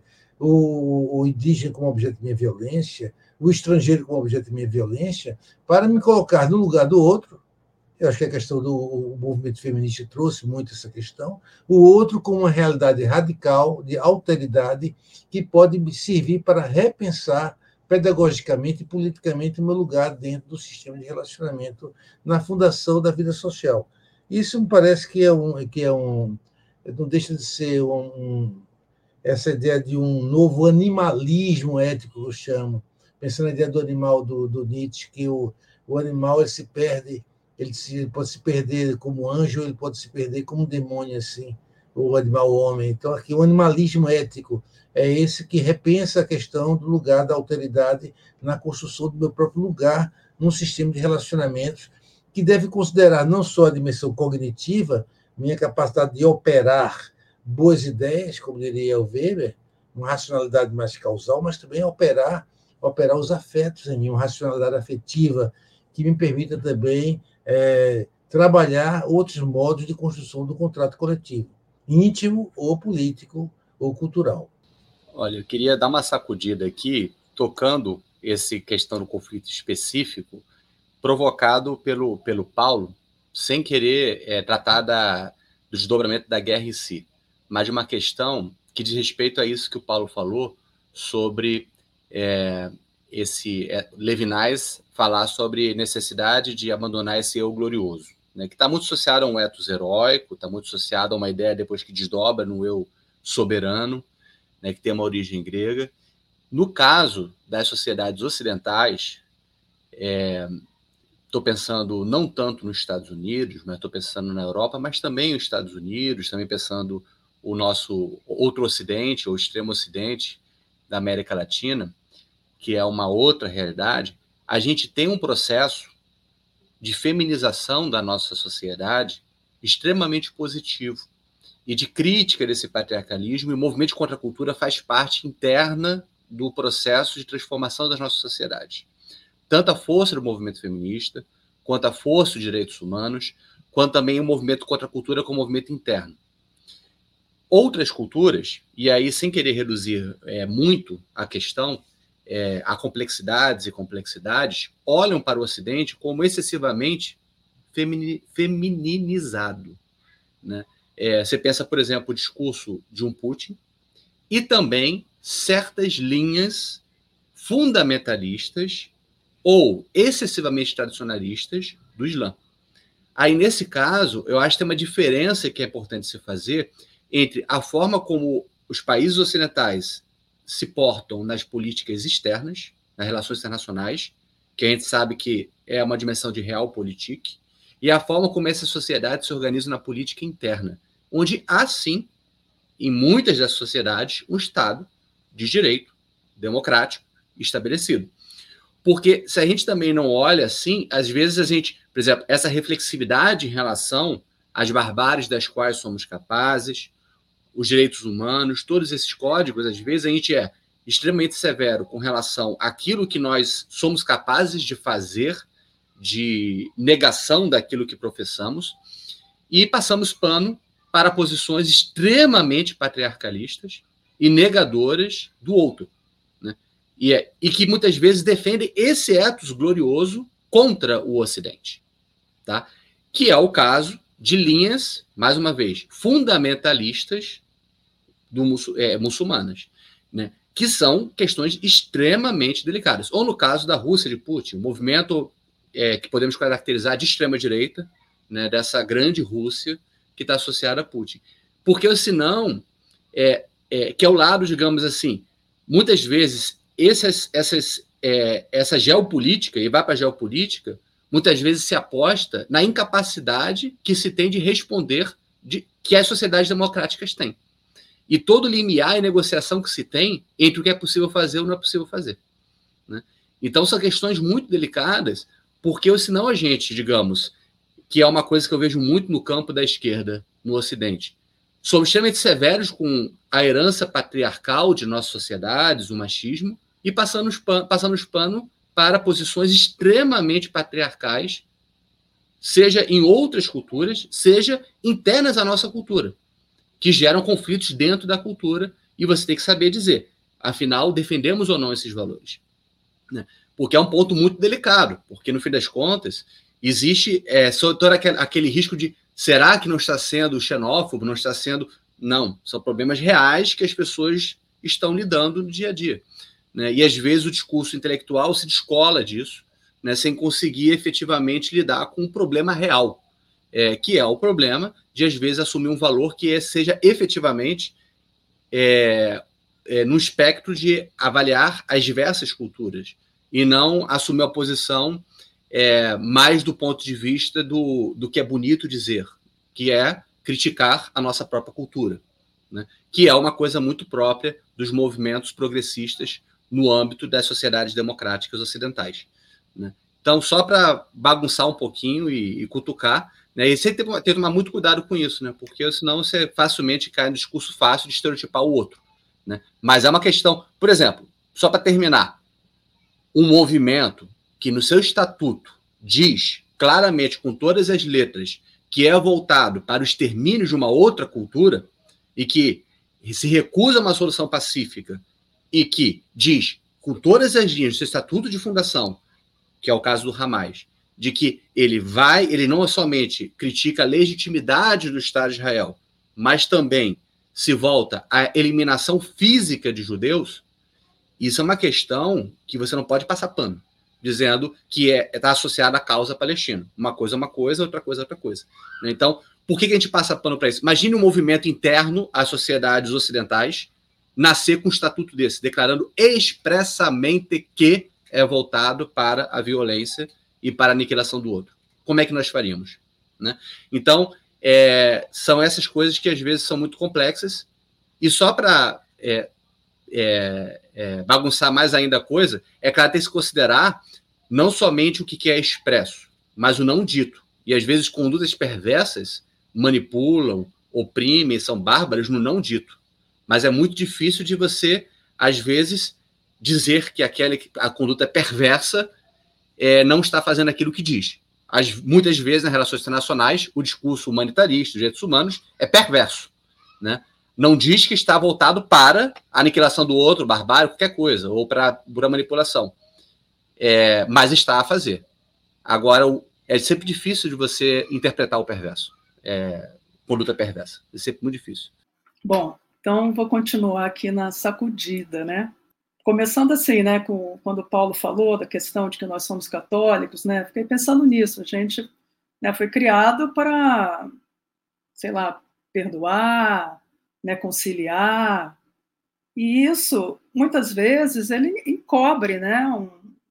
o, o indígena como objeto da minha violência, o estrangeiro como objeto da minha violência, para me colocar no lugar do outro. Eu acho que a questão do o movimento feminista trouxe muito essa questão. O outro como uma realidade radical, de alteridade, que pode servir para repensar pedagogicamente e politicamente o meu lugar dentro do sistema de relacionamento na fundação da vida social. Isso me parece que é um, que é um não deixa de ser um, um, essa ideia de um novo animalismo ético, que eu chamo, pensando na ideia do animal do, do Nietzsche, que o, o animal ele se perde, ele, se, ele pode se perder como anjo, ele pode se perder como demônio, assim, o animal homem. Então, aqui, o animalismo ético é esse que repensa a questão do lugar da alteridade na construção do meu próprio lugar num sistema de relacionamentos que deve considerar não só a dimensão cognitiva, minha capacidade de operar boas ideias, como diria o Weber, uma racionalidade mais causal, mas também operar, operar os afetos em mim, uma racionalidade afetiva que me permita também é, trabalhar outros modos de construção do contrato coletivo, íntimo ou político ou cultural. Olha, eu queria dar uma sacudida aqui, tocando essa questão do conflito específico, provocado pelo, pelo Paulo, sem querer é, tratar da, do desdobramento da guerra em si, mas de uma questão que diz respeito a isso que o Paulo falou, sobre é, esse é, Levinas falar sobre necessidade de abandonar esse eu glorioso, né, que está muito associado a um ethos heróico, está muito associado a uma ideia depois que desdobra no eu soberano, né, que tem uma origem grega. No caso das sociedades ocidentais, estou é, pensando não tanto nos Estados Unidos, mas estou pensando na Europa, mas também nos Estados Unidos, também pensando o nosso outro ocidente, ou extremo ocidente da América Latina, que é uma outra realidade. A gente tem um processo de feminização da nossa sociedade extremamente positivo e de crítica desse patriarcalismo, e o movimento de contracultura faz parte interna do processo de transformação das nossas sociedades. Tanto a força do movimento feminista, quanto a força dos direitos humanos, quanto também o movimento contra a cultura como movimento interno. Outras culturas, e aí sem querer reduzir é, muito a questão, é, a complexidades e complexidades, olham para o Ocidente como excessivamente femini, femininizado, né? É, você pensa, por exemplo, o discurso de um Putin e também certas linhas fundamentalistas ou excessivamente tradicionalistas do Islã. Aí, nesse caso, eu acho que tem uma diferença que é importante se fazer entre a forma como os países ocidentais se portam nas políticas externas, nas relações internacionais, que a gente sabe que é uma dimensão de realpolitik, e a forma como essa sociedade se organiza na política interna, onde há, sim, em muitas das sociedades, um Estado de direito, democrático, estabelecido. Porque se a gente também não olha assim, às vezes a gente, por exemplo, essa reflexividade em relação às barbáries das quais somos capazes, os direitos humanos, todos esses códigos, às vezes a gente é extremamente severo com relação àquilo que nós somos capazes de fazer, de negação daquilo que professamos, e passamos pano para posições extremamente patriarcalistas e negadoras do outro, né? E, é, e que muitas vezes defendem esse ethos glorioso contra o Ocidente, tá? Que é o caso de linhas, mais uma vez, fundamentalistas do, é, muçulmanas, né? Que são questões extremamente delicadas. Ou no caso da Rússia de Putin, um movimento é, que podemos caracterizar de extrema-direita, né, dessa grande Rússia que está associada a Putin. Porque, senão, é, é, que é o lado, digamos assim, muitas vezes, essas, essas, é, essa geopolítica, e vai para a geopolítica, muitas vezes se aposta na incapacidade que se tem de responder de, que as sociedades democráticas têm. E todo limiar e negociação que se tem entre o que é possível fazer ou não é possível fazer, né? Então, são questões muito delicadas, porque senão a gente, digamos, que é uma coisa que eu vejo muito no campo da esquerda, no Ocidente, somos extremamente severos com a herança patriarcal de nossas sociedades, o machismo, e passamos pano, passamos pano para posições extremamente patriarcais, seja em outras culturas, seja internas à nossa cultura, que geram conflitos dentro da cultura, e você tem que saber dizer, afinal, defendemos ou não esses valores, né? Porque é um ponto muito delicado, porque, no fim das contas, existe é, todo aquele, aquele risco de, será que não está sendo xenófobo, não está sendo... Não, são problemas reais que as pessoas estão lidando no dia a dia, né? E, às vezes, o discurso intelectual se descola disso, né, sem conseguir efetivamente lidar com um problema real, é, que é o problema de, às vezes, assumir um valor que é, seja efetivamente é, é, no espectro de avaliar as diversas culturas e não assumir a posição é, mais do ponto de vista do, do que é bonito dizer, que é criticar a nossa própria cultura, né? Que é uma coisa muito própria dos movimentos progressistas no âmbito das sociedades democráticas ocidentais, né? Então, só para bagunçar um pouquinho e, e cutucar, né? E você tem que tomar muito cuidado com isso, né? Porque senão você facilmente cai no discurso fácil de estereotipar o outro, né? Mas é uma questão, por exemplo, só para terminar, um movimento que no seu estatuto diz claramente, com todas as letras, que é voltado para o extermínio de uma outra cultura e que se recusa a uma solução pacífica e que diz, com todas as linhas do seu estatuto de fundação, que é o caso do Hamas, de que ele vai, ele não somente critica a legitimidade do Estado de Israel, mas também se volta à eliminação física de judeus, Isso é uma questão que você não pode passar pano, dizendo que está é, tá associada à causa palestina. Uma coisa é uma coisa, outra coisa é outra coisa. Então, por que, que a gente passa pano para isso? Imagine um movimento interno às sociedades ocidentais nascer com um estatuto desse, declarando expressamente que é voltado para a violência e para a aniquilação do outro. Como é que nós faríamos? Né? Então, é, são essas coisas que às vezes são muito complexas, e só para é, é, é, bagunçar mais ainda a coisa, é claro, tem que se considerar não somente o que é expresso, mas o não dito. E às vezes condutas perversas manipulam, oprimem, são bárbaras no não dito. Mas é muito difícil de você, às vezes, dizer que aquela, a conduta perversa é, não está fazendo aquilo que diz. As, muitas vezes, nas relações internacionais, o discurso humanitarista, dos direitos humanos, é perverso. Né? Não diz que está voltado para a aniquilação do outro, barbárie, qualquer coisa, ou para a manipulação. É, mas está a fazer. Agora, é sempre difícil de você interpretar o perverso. É, conduta perversa. É sempre muito difícil. Bom, então vou continuar aqui na sacudida, né? Começando assim, né, com, quando o Paulo falou da questão de que nós somos católicos, né, fiquei pensando nisso. A gente, né, foi criado para, sei lá, perdoar, né, conciliar, e isso, muitas vezes, ele encobre, né, um,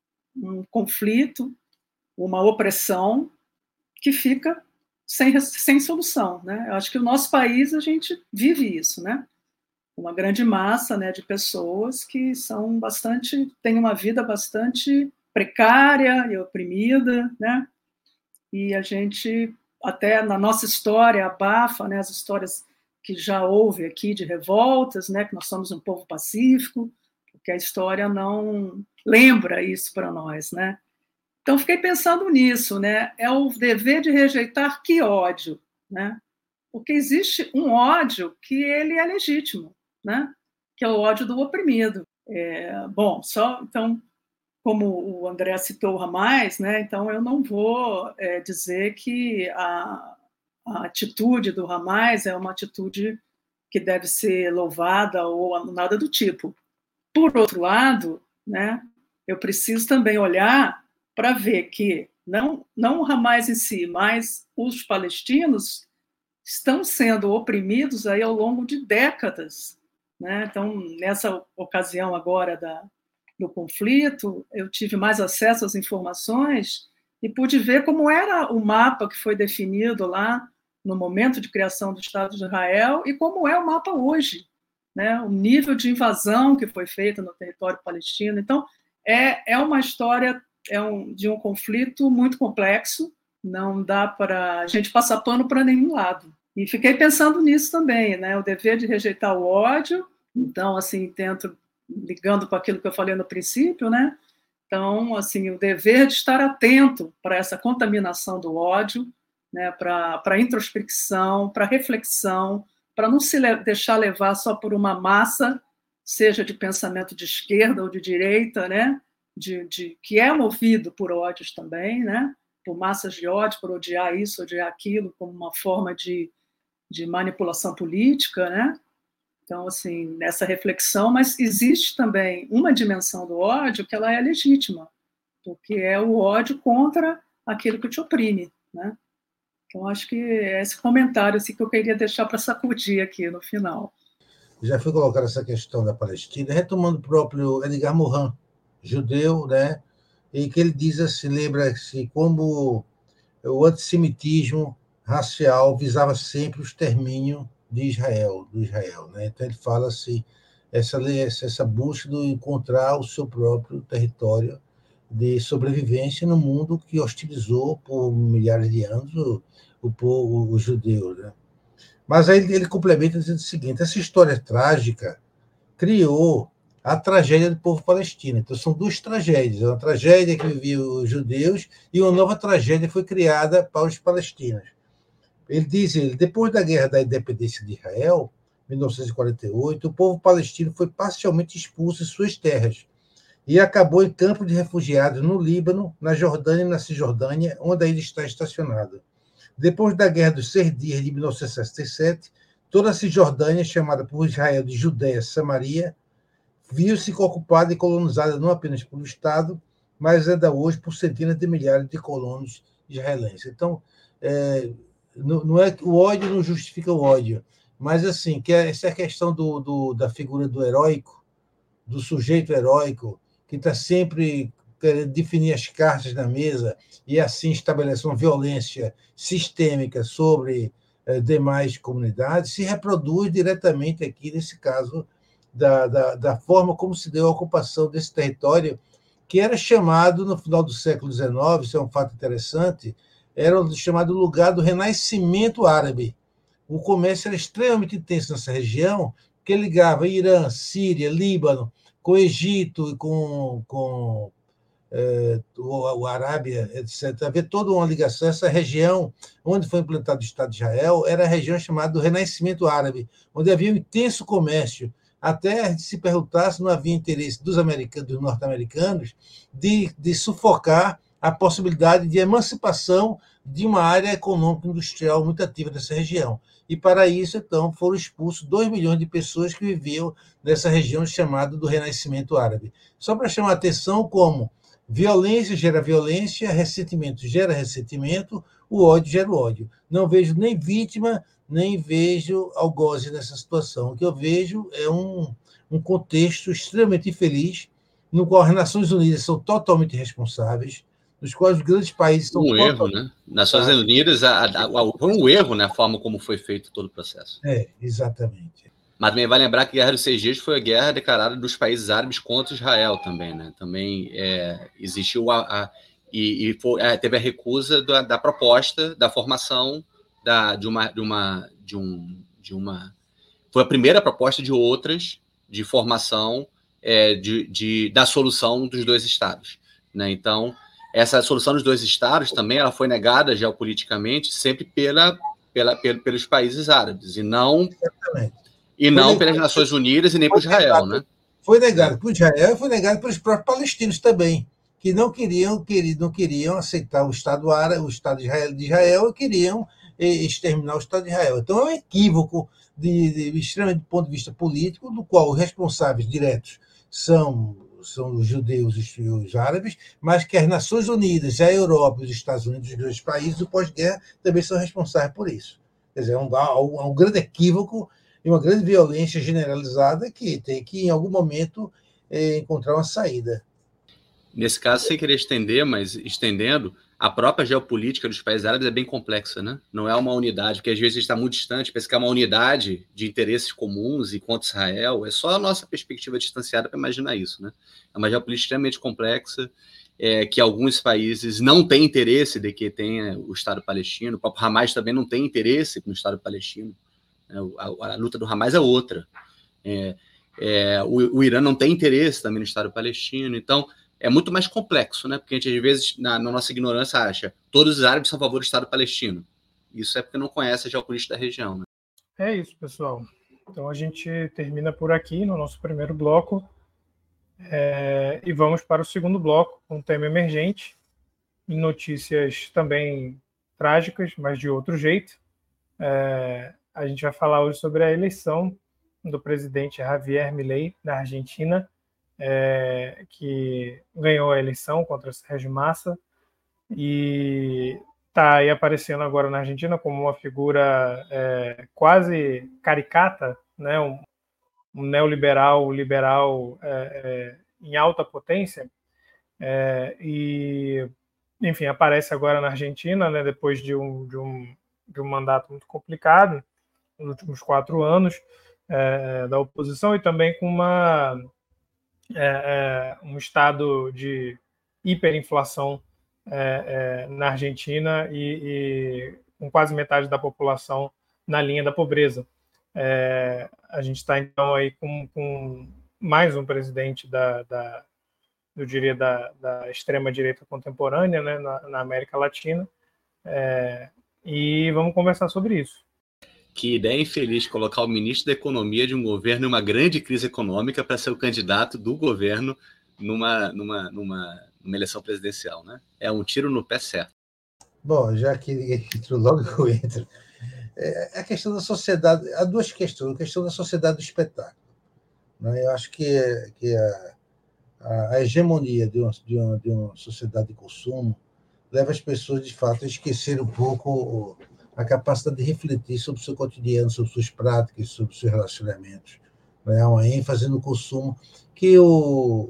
um conflito, uma opressão que fica sem, sem solução, né? Eu acho que o nosso país, a gente vive isso, né? Uma grande massa, né, de pessoas que são bastante, têm uma vida bastante precária e oprimida, né? E a gente, até na nossa história, abafa, né, as histórias que já houve aqui de revoltas, né, que nós somos um povo pacífico, porque a história não lembra isso para nós, né? Então, fiquei pensando nisso, né? É o dever de rejeitar que ódio, né? Porque existe um ódio que ele é legítimo, né? Que é o ódio do oprimido. É, bom, só então, como o André citou o Hamas, né? Então eu não vou é, dizer que a, a atitude do Hamas é uma atitude que deve ser louvada ou nada do tipo. Por outro lado, né? Eu preciso também olhar para ver que não, não o Hamas em si, mas os palestinos estão sendo oprimidos aí ao longo de décadas, né? Então, nessa ocasião agora da, do conflito, eu tive mais acesso às informações e pude ver como era o mapa que foi definido lá no momento de criação do Estado de Israel e como é o mapa hoje, né? O nível de invasão que foi feita no território palestino. Então, é, é uma história é um, de um conflito muito complexo, não dá para a gente passar pano para nenhum lado. E fiquei pensando nisso também, né? O dever de rejeitar o ódio. Então, assim, tento, ligando com aquilo que eu falei no princípio, né? Então, assim, o dever de estar atento para essa contaminação do ódio, né? Para a introspecção, para a reflexão, para não se le- deixar levar só por uma massa, seja de pensamento de esquerda ou de direita, né? De, de, que é movido por ódios também, né? Por massas de ódio, por odiar isso, odiar aquilo, como uma forma de, de manipulação política, né? Então, assim, nessa reflexão, mas existe também uma dimensão do ódio que ela é legítima, porque é o ódio contra aquilo que te oprime, né? Então, acho que é esse comentário assim, que eu queria deixar para sacudir aqui no final. Já foi colocada essa questão da Palestina, retomando o próprio Edgar Morin, judeu, né? E que ele diz assim, lembra-se como o antissemitismo racial visava sempre o extermínio de Israel, do Israel, né? Então ele fala assim, essa essa busca de encontrar o seu próprio território de sobrevivência no mundo que hostilizou por milhares de anos o, o povo, o judeu, né? Mas aí ele complementa dizendo o seguinte: essa história trágica criou a tragédia do povo palestino. Então, são duas tragédias. Uma tragédia que viviam os judeus e uma nova tragédia foi criada para os palestinos. Ele diz, ele, depois da Guerra da Independência de Israel, mil novecentos e quarenta e oito, o povo palestino foi parcialmente expulso de suas terras e acabou em campos de refugiados no Líbano, na Jordânia e na Cisjordânia, onde ele está estacionado. Depois da Guerra dos Seis Dias de mil novecentos e sessenta e sete, toda a Cisjordânia, chamada por Israel de Judéia Samaria, viu-se ocupada e colonizada não apenas pelo Estado, mas ainda hoje por centenas de milhares de colonos israelenses. Então, é, não, não é, o ódio não justifica o ódio, mas assim, que essa é a questão do, do, da figura do heróico, do sujeito heróico, que está sempre querendo definir as cartas na mesa e assim estabelecer uma violência sistêmica sobre eh, demais comunidades, se reproduz diretamente aqui, nesse caso, da, da, da forma como se deu a ocupação desse território, que era chamado, no final do século dezenove, isso é um fato interessante, era o chamado lugar do renascimento árabe. O comércio era extremamente intenso nessa região, que ligava Irã, Síria, Líbano, com o Egito e com, com é, o, a Arábia, etcétera. Havia toda uma ligação. Essa região onde foi implantado o Estado de Israel era a região chamada do Renascimento Árabe, onde havia um intenso comércio, até se perguntar se não havia interesse dos, americanos, dos norte-americanos de, de sufocar a possibilidade de emancipação de uma área econômica industrial muito ativa dessa região. E, para isso, então, foram expulsos dois milhões de pessoas que viviam nessa região chamada do Renascimento Árabe. Só para chamar a atenção como violência gera violência, ressentimento gera ressentimento, o ódio gera o ódio. Não vejo nem vítima, nem vejo algoze nessa situação. O que eu vejo é um, um contexto extremamente infeliz, no qual as Nações Unidas são totalmente responsáveis, nos quais os grandes países estão... Um erro, né? Nações Unidas, a, a, a, foi um erro, né, a forma como foi feito todo o processo. É, exatamente. Mas também vai lembrar que a Guerra dos Seis Dias foi a guerra declarada dos países árabes contra Israel também, né? Também é, existiu a... a e e foi, é, teve a recusa da, da proposta da formação da, de, uma, de, uma, de, um, de uma... Foi a primeira proposta de outras de formação é, de, de, da solução dos dois estados, né? Então... Essa solução dos dois estados também ela foi negada geopoliticamente sempre pela, pela, pelos países árabes, e não, e não pelas Nações Unidas e nem por Israel. Né? Foi negado é. por Israel e foi negado pelos próprios palestinos também, que não queriam, que não queriam aceitar o Estado árabe, o Estado de Israel, de Israel e queriam exterminar o Estado de Israel. Então é um equívoco de, de, extremamente do ponto de vista político, do qual os responsáveis diretos são... são os judeus e os árabes, mas que as Nações Unidas, a Europa e os Estados Unidos, os dois países do pós-guerra, também são responsáveis por isso. Quer dizer, é um, um, um grande equívoco e uma grande violência generalizada que tem que, em algum momento, é, encontrar uma saída. Nesse caso, sem querer estender, mas estendendo, a própria geopolítica dos países árabes é bem complexa, né? Não é uma unidade, porque às vezes a gente está muito distante, pensa que é uma unidade de interesses comuns e contra Israel, é só a nossa perspectiva distanciada para imaginar isso, né? É uma geopolítica extremamente complexa, é, que alguns países não têm interesse de que tenha o Estado palestino, o próprio Hamas também não tem interesse no Estado palestino, né? a, a luta do Hamas é outra, é, é, o, o Irã não tem interesse também no Estado palestino, então é muito mais complexo, né? Porque a gente, às vezes, na, na nossa ignorância, acha que todos os árabes são a favor do Estado palestino. Isso é porque não conhece a geopolítica da região, né? É isso, pessoal. Então, a gente termina por aqui no nosso primeiro bloco é, e vamos para o segundo bloco, um tema emergente, em notícias também trágicas, mas de outro jeito. É, a gente vai falar hoje sobre a eleição do presidente Javier Milei, da Argentina, É, que ganhou a eleição contra Sérgio Massa e está aí aparecendo agora na Argentina como uma figura é, quase caricata, né? um, um neoliberal liberal é, é, em alta potência, é, e, enfim, aparece agora na Argentina, né, depois de um, de, um, de um mandato muito complicado, nos últimos quatro anos, é, da oposição, e também com uma É, é, um estado de hiperinflação é, é, na Argentina e, e com quase metade da população na linha da pobreza. É, a gente está, então, aí com, com mais um presidente da, da eu diria, da, da extrema-direita contemporânea, né, na, na América Latina, é, e vamos conversar sobre isso. Que ideia infeliz colocar o ministro da Economia de um governo em uma grande crise econômica para ser o candidato do governo numa, numa, numa, numa eleição presidencial, né? É um tiro no pé certo. Bom, já que entrou logo que eu entro, é a questão da sociedade, há duas questões, a questão da sociedade do espetáculo. né? Eu acho que, que a, a hegemonia de uma, de, uma, de uma sociedade de consumo leva as pessoas, de fato, a esquecer um pouco a capacidade de refletir sobre o seu cotidiano, sobre suas práticas, sobre os seus relacionamentos. Há uma ênfase no consumo que o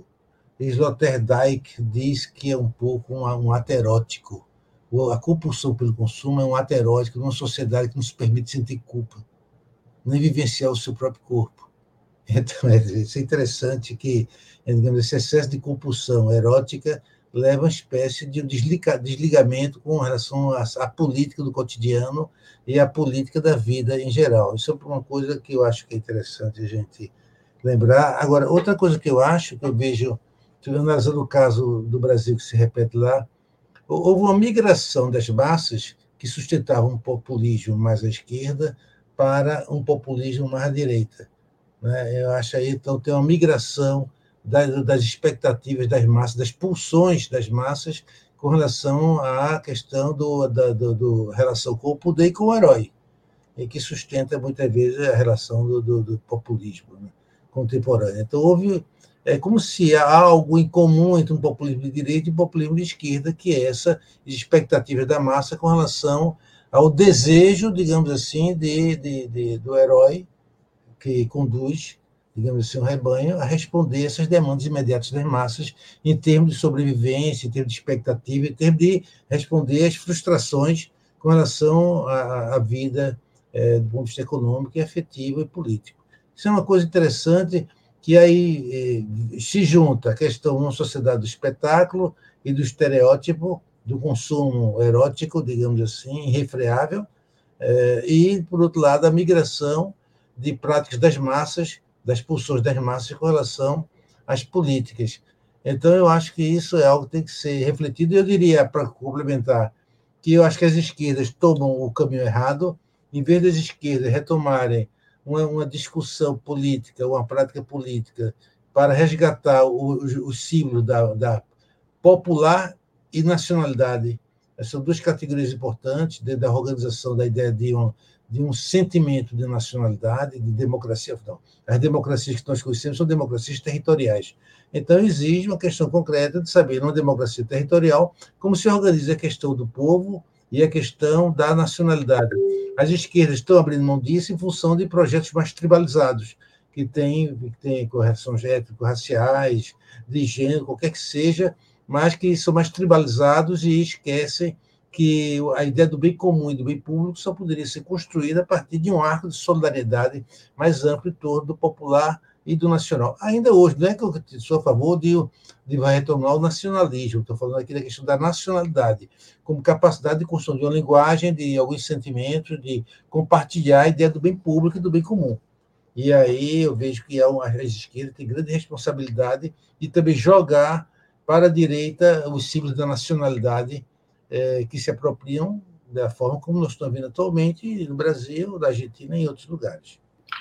Sloterdijk diz que é um pouco um, um ato erótico. A compulsão pelo consumo é um ato erótico numa sociedade que não se permite sentir culpa, nem vivenciar o seu próprio corpo. Então, é, isso é interessante que, digamos, esse excesso de compulsão erótica leva a uma espécie de desliga, desligamento com relação à, à política do cotidiano e à política da vida em geral. Isso é uma coisa que eu acho que é interessante a gente lembrar. Agora, outra coisa que eu acho, que eu vejo, analisando o caso do Brasil que se repete lá, houve uma migração das massas que sustentavam um populismo mais à esquerda para um populismo mais à direita. Né? Eu acho aí, então, tem uma migração das, das expectativas das massas, das pulsões das massas com relação à questão do, da do, do relação com o poder e com o herói, e que sustenta muitas vezes a relação do, do, do populismo, né, contemporâneo. Então, houve, é como se há algo em comum entre um populismo de direita e um populismo de esquerda, que é essa expectativa da massa com relação ao desejo, digamos assim, de, de, de, do herói que conduz, digamos assim, um rebanho a responder essas demandas imediatas das massas em termos de sobrevivência, em termos de expectativa, em termos de responder às frustrações com relação à, à vida é, do ponto de vista econômico, e afetivo e político. Isso é uma coisa interessante que aí eh, se junta a questão de uma sociedade do espetáculo e do estereótipo, do consumo erótico, digamos assim, irrefreável, eh, e, por outro lado, a migração de práticas das massas, das pulsões das massas com relação às políticas. Então, eu acho que isso é algo que tem que ser refletido. Eu diria, para complementar, que eu acho que as esquerdas tomam o caminho errado, em vez das esquerdas retomarem uma, uma discussão política, uma prática política, para resgatar os, os símbolos da, da popular e nacionalidade. Essas são duas categorias importantes dentro da organização da ideia de um, de um sentimento de nacionalidade, de democracia. Não, as democracias que nós conhecemos são democracias territoriais. Então, exige uma questão concreta de saber, numa democracia territorial, como se organiza a questão do povo e a questão da nacionalidade. As esquerdas estão abrindo mão disso em função de projetos mais tribalizados, que têm, que têm correções étnico-raciais, de gênero, qualquer que seja, mas que são mais tribalizados e esquecem que a ideia do bem comum e do bem público só poderia ser construída a partir de um arco de solidariedade mais amplo em torno do popular e do nacional. Ainda hoje, não é que eu sou a favor de, de retomar o nacionalismo, estou falando aqui da questão da nacionalidade, como capacidade de construção de uma linguagem, de alguns sentimentos, de compartilhar a ideia do bem público e do bem comum. E aí eu vejo que as esquerdas têm grande responsabilidade de também jogar para a direita os símbolos da nacionalidade eh, que se apropriam da forma como nós estamos vendo atualmente no Brasil, na Argentina e em outros lugares.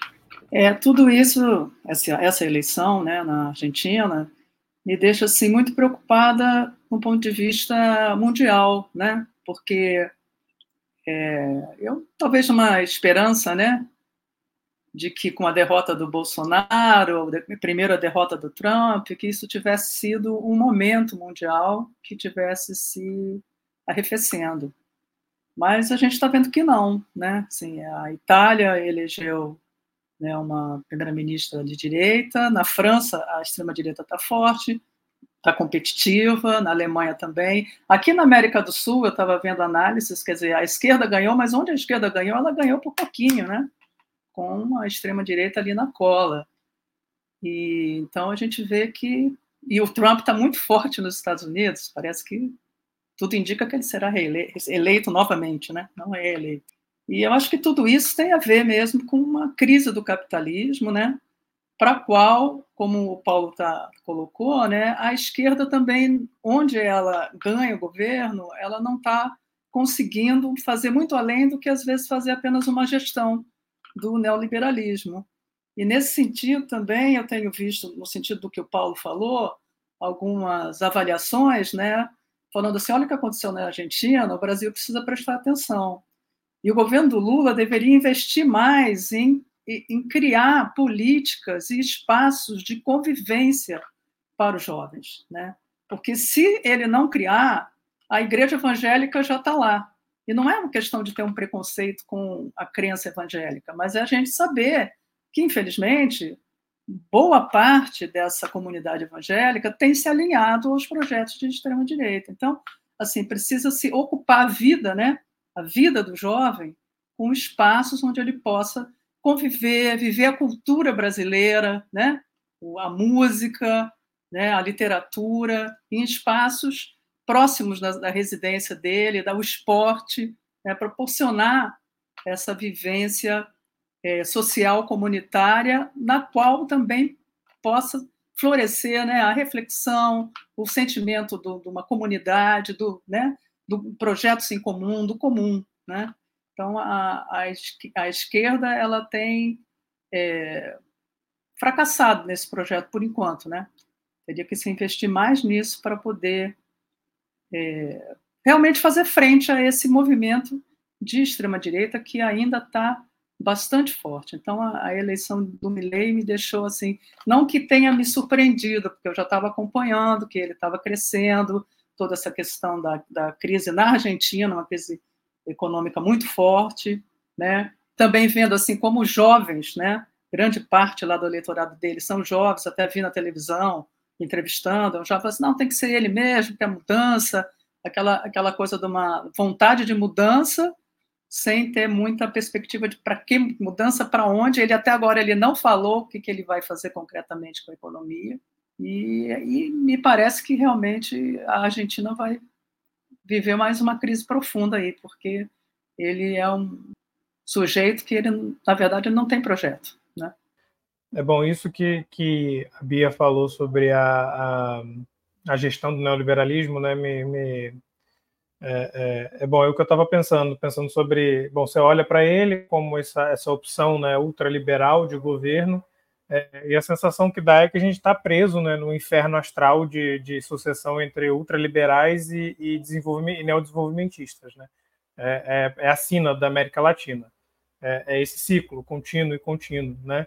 É, tudo isso, essa, essa eleição, né, na Argentina, me deixa assim, muito preocupada do ponto de vista mundial, né, porque é, eu talvez uma esperança, né, de que com a derrota do Bolsonaro, primeiro a derrota do Trump, que isso tivesse sido um momento mundial que tivesse se arrefecendo. Mas a gente está vendo que não, né? Assim, a Itália elegeu, né, uma primeira-ministra de direita, na França a extrema-direita está forte, está competitiva, na Alemanha também. Aqui na América do Sul, eu estava vendo análises, quer dizer, a esquerda ganhou, mas onde a esquerda ganhou, ela ganhou por pouquinho, né? Com a extrema-direita ali na cola. E, então a gente vê que... E o Trump está muito forte nos Estados Unidos, parece que tudo indica que ele será reeleito, eleito novamente, né? Não é eleito. E eu acho que tudo isso tem a ver mesmo com uma crise do capitalismo, né? Para a qual, como o Paulo tá, colocou, né, a esquerda também, onde ela ganha o governo, ela não está conseguindo fazer muito além do que, às vezes, fazer apenas uma gestão do neoliberalismo. E, nesse sentido, também, eu tenho visto, no sentido do que o Paulo falou, algumas avaliações, né, falando assim, olha o que aconteceu na Argentina, o Brasil precisa prestar atenção. E o governo do Lula deveria investir mais em em criar políticas e espaços de convivência para os jovens, né? Porque se ele não criar, a igreja evangélica já está lá. E não é uma questão de ter um preconceito com a crença evangélica, mas é a gente saber que, infelizmente, boa parte dessa comunidade evangélica tem se alinhado aos projetos de extrema-direita. Então, assim, precisa se ocupar a vida, né? A vida do jovem com espaços onde ele possa conviver, viver a cultura brasileira, né? A música, né? A literatura, em espaços próximos da, da residência dele, da, o esporte, né? Proporcionar essa vivência é, social comunitária, na qual também possa florescer, né, a reflexão, o sentimento do, de uma comunidade, do, né, do projetos em comum, do comum, né? Então, a, a, a esquerda ela tem é, fracassado nesse projeto por enquanto, né? Teria que se investir mais nisso para poder é, realmente fazer frente a esse movimento de extrema-direita que ainda está bastante forte. Então, a, a eleição do Milei me deixou assim, não que tenha me surpreendido, porque eu já estava acompanhando que ele estava crescendo, toda essa questão da, da crise na Argentina, uma crise econômica muito forte, né? Também vendo assim como os jovens, né? Grande parte lá do eleitorado dele são jovens, até vi na televisão, entrevistando, eu já falei assim, não, tem que ser ele mesmo, que é mudança, aquela, aquela coisa de uma vontade de mudança, sem ter muita perspectiva de para que mudança, para onde. Ele até agora ele não falou o que, que ele vai fazer concretamente com a economia, e, e me parece que realmente a Argentina vai viver mais uma crise profunda aí, porque ele é um sujeito que, ele, na verdade, não tem projeto, né? É bom, isso que, que a Bia falou sobre a, a, a gestão do neoliberalismo, né, me... me É, é, é bom, é o que eu estava pensando, pensando sobre, bom, você olha para ele como essa, essa opção, né, ultraliberal de governo, é, e a sensação que dá é que a gente está preso, né, no inferno astral de, de sucessão entre ultraliberais e, e, desenvolvimento, e neodesenvolvimentistas, né? É, é, é a sina da América Latina, é, é esse ciclo contínuo e contínuo, né?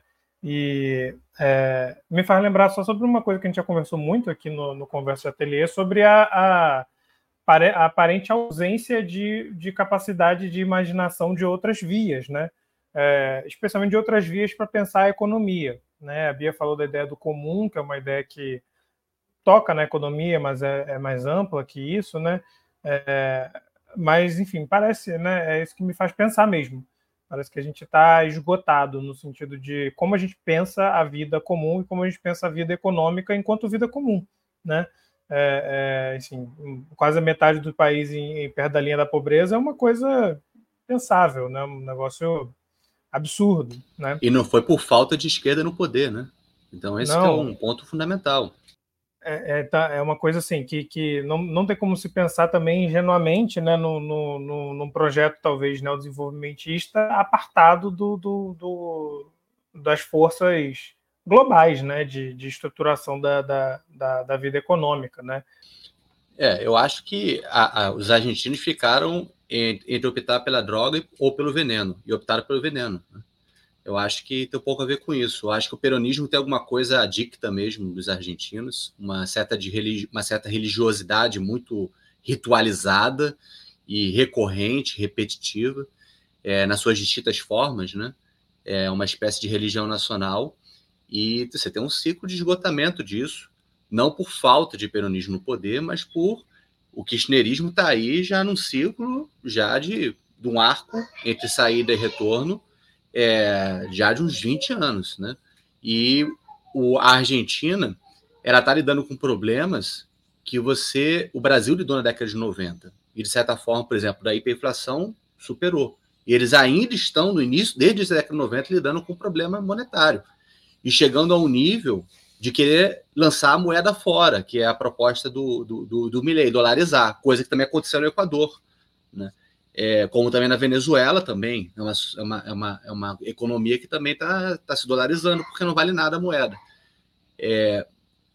E é, me faz lembrar só sobre uma coisa que a gente já conversou muito aqui no, no Conversa de Ateliê, sobre a, a a aparente ausência de, de capacidade de imaginação de outras vias, né? É, especialmente de outras vias para pensar a economia, né? A Bia falou da ideia do comum, que é uma ideia que toca na economia, mas é, é mais ampla que isso, né? É, mas, enfim, parece, né? É isso que me faz pensar mesmo. Parece que a gente está esgotado no sentido de como a gente pensa a vida comum e como a gente pensa a vida econômica enquanto vida comum, né? É, é, assim, quase a metade do país em, em perto da linha da pobreza é uma coisa pensável, né? Um negócio absurdo, né? E não foi por falta de esquerda no poder, né? Então esse que é um ponto fundamental. É, é, tá, é uma coisa assim que, que não, não tem como se pensar também ingenuamente, né, no, no, no, num projeto talvez neodesenvolvimentista apartado do, do, do, das forças globais, né, de, de estruturação da, da, da, da vida econômica, né? É, eu acho que a, a, os argentinos ficaram entre optar pela droga ou pelo veneno, e optaram pelo veneno, né? Eu acho que tem um pouco a ver com isso. Eu acho que o peronismo tem alguma coisa adicta mesmo dos argentinos, uma certa, de religi- uma certa religiosidade muito ritualizada e recorrente, repetitiva, é, nas suas distintas formas, né? É uma espécie de religião nacional, e você tem um ciclo de esgotamento disso, não por falta de peronismo no poder, mas por o kirchnerismo está aí já num ciclo já de, de um arco entre saída e retorno, é, já de uns vinte anos, né? E o, a Argentina, ela está lidando com problemas que você, o Brasil lidou na década de noventa, e de certa forma, por exemplo, da hiperinflação superou. E eles ainda estão no início, desde a década de noventa, lidando com o problema monetário e chegando a um nível de querer lançar a moeda fora, que é a proposta do, do, do, do Milei, dolarizar, coisa que também aconteceu no Equador, né? É, como também na Venezuela também, é uma, é uma, é uma, é uma economia que também está tá se dolarizando, porque não vale nada a moeda. É,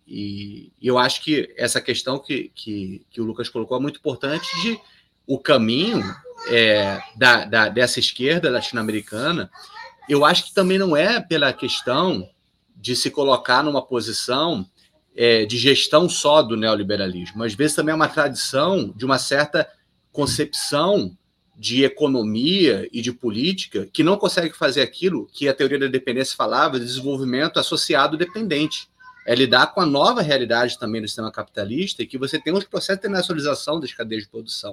e, e eu acho que essa questão que, que, que o Lucas colocou é muito importante, de o caminho é, da, da, dessa esquerda latino-americana eu acho que também não é pela questão de se colocar numa posição é, de gestão só do neoliberalismo. Às vezes também é uma tradição de uma certa concepção de economia e de política que não consegue fazer aquilo que a teoria da dependência falava, de desenvolvimento associado dependente. É lidar com a nova realidade também do sistema capitalista e que você tem uns processos de internacionalização das cadeias de produção.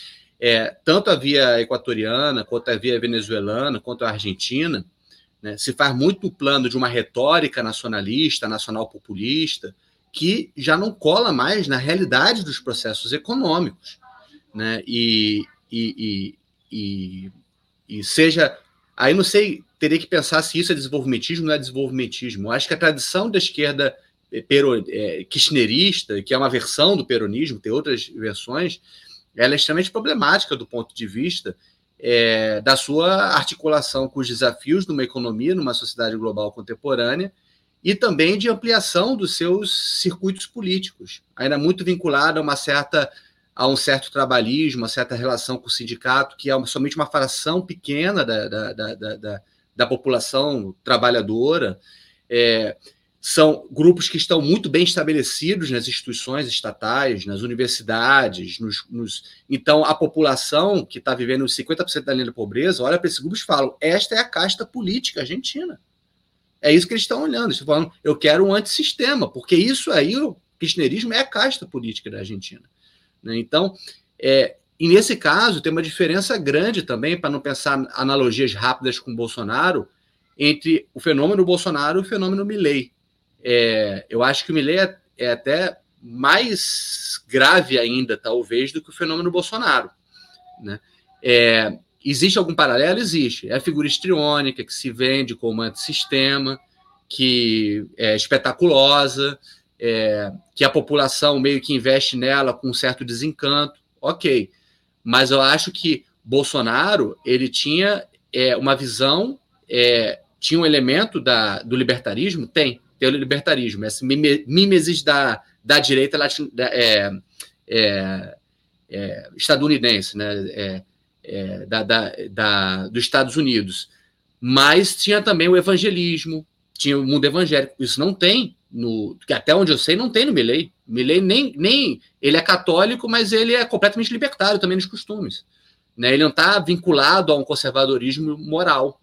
É, tanto a via equatoriana, quanto a via venezuelana, quanto a argentina, né, se faz muito o plano de uma retórica nacionalista, nacional populista, que já não cola mais na realidade dos processos econômicos. Né, e, e, e, e, e seja... Aí não sei, teria que pensar se isso é desenvolvimentismo ou não é desenvolvimentismo. Eu acho que a tradição da esquerda pero, é, kirchnerista, que é uma versão do peronismo, tem outras versões, ela é extremamente problemática do ponto de vista é, da sua articulação com os desafios de uma economia, numa sociedade global contemporânea, e também de ampliação dos seus circuitos políticos, ainda muito vinculada a uma certa, a um certo trabalhismo, uma certa relação com o sindicato, que é uma, somente uma fração pequena da, da, da, da, da população trabalhadora. É, são grupos que estão muito bem estabelecidos nas instituições estatais, nas universidades. Nos, nos... Então, a população que está vivendo os cinquenta por cento da linha da pobreza, olha para esses grupos e falam, esta é a casta política argentina. É isso que eles estão olhando. Eles estão falando, eu quero um antissistema, porque isso aí, o kirchnerismo é a casta política da Argentina. Então, é, e nesse caso, tem uma diferença grande também, para não pensar analogias rápidas com o Bolsonaro, entre o fenômeno Bolsonaro e o fenômeno Milei. É, eu acho que o Milei é, é até mais grave ainda, talvez, do que o fenômeno Bolsonaro. Né? É, existe algum paralelo? Existe. É a figura histriônica que se vende como antissistema, que é espetaculosa, é, que a população meio que investe nela com um certo desencanto. Ok. Mas eu acho que Bolsonaro ele tinha é, uma visão, é, tinha um elemento da, do libertarismo? Tem. Tem o libertarismo, essa mimesis da, da direita latin, da, é, é, é, estadunidense, né? É, é, da, da, da, dos Estados Unidos. Mas tinha também o evangelismo, tinha o mundo evangélico. Isso não tem, no, que até onde eu sei, não tem no Milei. Milei nem, nem... Ele é católico, mas ele é completamente libertário também nos costumes. Né? Ele não está vinculado a um conservadorismo moral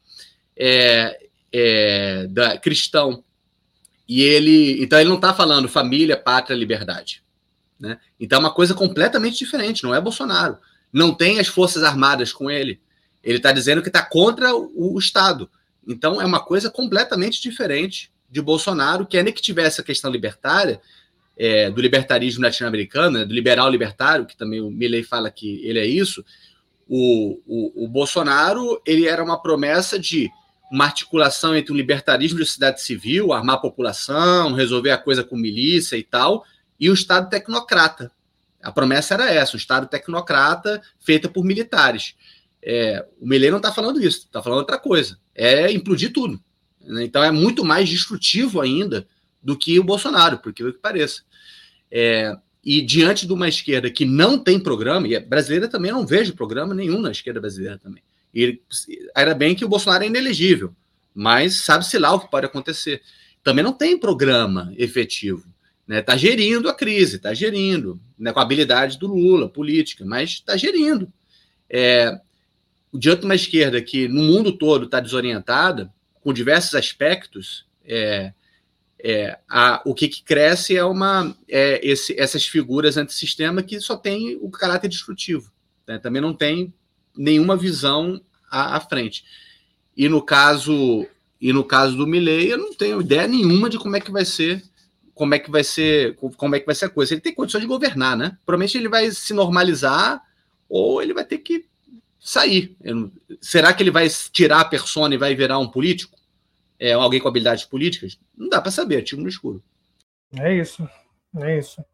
é, é, da, cristão. E ele, então ele não está falando família, pátria, liberdade. Né? Então é uma coisa completamente diferente, não é Bolsonaro. Não tem as Forças Armadas com ele. Ele está dizendo que está contra o, o Estado. Então é uma coisa completamente diferente de Bolsonaro, que ainda que tivesse a questão libertária, é, do libertarismo latino-americano, né, do liberal libertário, que também o Milei fala que ele é isso, o, o, o Bolsonaro ele era uma promessa de uma articulação entre o libertarismo e a sociedade civil, armar a população, resolver a coisa com milícia e tal, e o Estado tecnocrata. A promessa era essa, um Estado tecnocrata feito por militares. É, o Milei não está falando isso, está falando outra coisa. É implodir tudo. Né? Então é muito mais destrutivo ainda do que o Bolsonaro, por que pareça. É, e diante de uma esquerda que não tem programa, e a brasileira também, eu não vejo programa nenhum na esquerda brasileira também. E era bem que o Bolsonaro é inelegível, mas sabe-se lá o que pode acontecer. Também não tem programa efetivo. Está, né? Gerindo a crise, está gerindo, né? Com a habilidade do Lula, política, mas está gerindo. É, diante de uma esquerda que no mundo todo está desorientada, com diversos aspectos, é, é, a, o que, que cresce é, uma, é esse, essas figuras antissistema que só tem o caráter destrutivo. Né? Também não tem nenhuma visão à, à frente. E no caso e no caso do Milei, eu não tenho ideia nenhuma de como é que vai ser, como é que vai ser, como é que vai ser a coisa. Ele tem condições de governar, né? Provavelmente ele vai se normalizar ou ele vai ter que sair. Eu, será que ele vai tirar a persona e vai virar um político? É, alguém com habilidades políticas? Não dá para saber, é tiro no escuro. É isso, é isso.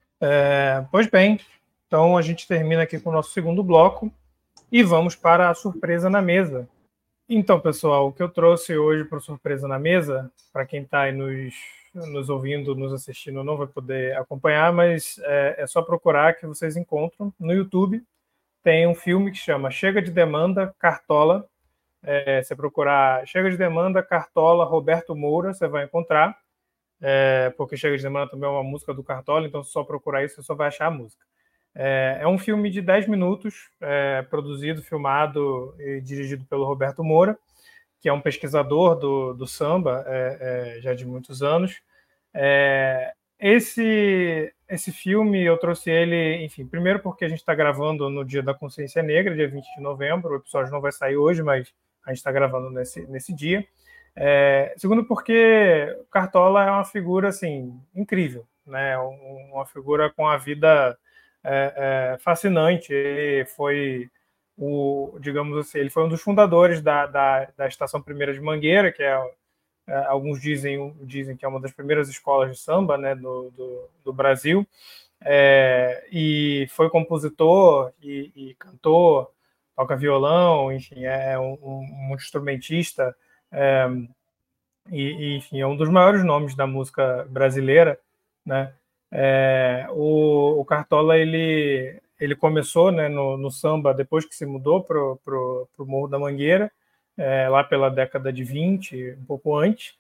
É, pois bem, então a gente termina aqui com o nosso segundo bloco. E vamos para a surpresa na mesa. Então, pessoal, o que eu trouxe hoje para a surpresa na mesa, para quem está aí nos, nos ouvindo, nos assistindo, não vai poder acompanhar, mas é, é só procurar que vocês encontram no YouTube. Tem um filme que chama Chega de Demanda, Cartola, É, você procurar Chega de Demanda, Cartola, Roberto Moura, você vai encontrar, é, porque Chega de Demanda também é uma música do Cartola, então se só procurar isso, você só vai achar a música. É, é um filme de dez minutos, é, produzido, filmado e dirigido pelo Roberto Moura, que é um pesquisador do, do samba, é, é, já de muitos anos. É, esse, esse filme, eu trouxe ele, enfim, primeiro porque a gente está gravando no Dia da Consciência Negra, dia vinte de novembro, o episódio não vai sair hoje, mas a gente está gravando nesse, nesse dia. É, segundo porque o Cartola é uma figura, assim, incrível, né? Um, uma figura com a vida é, é, fascinante. Ele foi o, digamos assim, ele foi um dos fundadores da, da, da Estação Primeira de Mangueira, que é, é, alguns dizem, dizem que é uma das primeiras escolas de samba, né, do, do, do Brasil, é, e foi compositor e, e cantor, toca violão, enfim, é um, um, um instrumentista, é, e, e, enfim, é um dos maiores nomes da música brasileira, né? É, o, o Cartola, ele, ele começou, né, no, no samba depois que se mudou para o Morro da Mangueira, é, lá pela década de vinte, um pouco antes.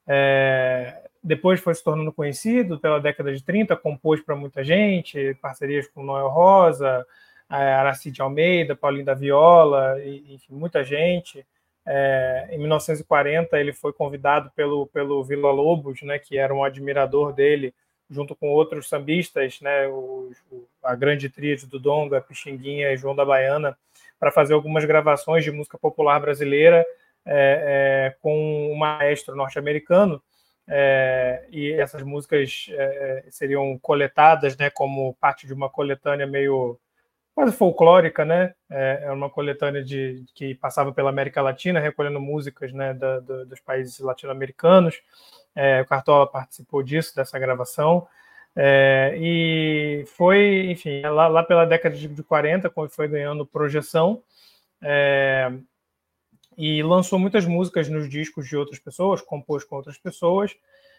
É, depois foi se tornando conhecido pela década de trinta, compôs para muita gente, parcerias com Noel Rosa, Aracide Almeida, Paulinho da Viola, e, enfim, muita gente. É, em mil novecentos e quarenta, ele foi convidado pelo, pelo Vila Lobos, né, que era um admirador dele, junto com outros sambistas, né, o, a grande tríade do Donga, Pixinguinha e João da Baiana, para fazer algumas gravações de música popular brasileira é, é, com um maestro norte-americano, é, e essas músicas é, seriam coletadas, né, como parte de uma coletânea meio quase folclórica, né? É uma coletânea de, que passava pela América Latina, recolhendo músicas, né, da, da, dos países latino-americanos. É, o Cartola participou disso, dessa gravação. É, e foi, enfim, lá, lá pela década de quarenta, quando foi ganhando projeção, é, e lançou muitas músicas nos discos de outras pessoas, compôs com outras pessoas.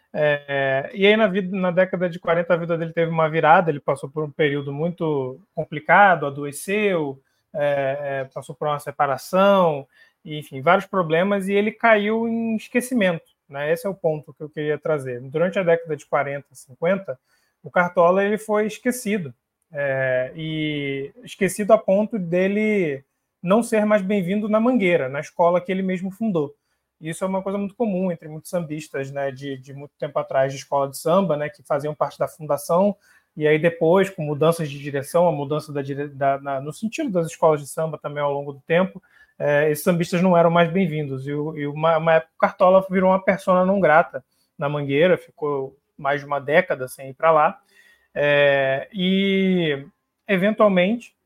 É, e aí, na, vida, na década de quarenta, a vida dele teve uma virada, ele passou por um período muito complicado, adoeceu, é, é, passou por uma separação, enfim, vários problemas, e ele caiu em esquecimento, né? Esse é o ponto que eu queria trazer. Durante a década de quarenta, cinquenta, o Cartola ele foi esquecido, é, e esquecido a ponto dele não ser mais bem-vindo na Mangueira, na escola que ele mesmo fundou. Isso é uma coisa muito comum entre muitos sambistas, né, de, de muito tempo atrás, de escola de samba, né, que faziam parte da fundação, e aí depois, com mudanças de direção, a mudança da, da, na, no sentido das escolas de samba também ao longo do tempo, é, esses sambistas não eram mais bem-vindos. E, e uma, uma época o Cartola virou uma persona não grata na Mangueira, ficou mais de uma década sem ir para lá, é, e eventualmente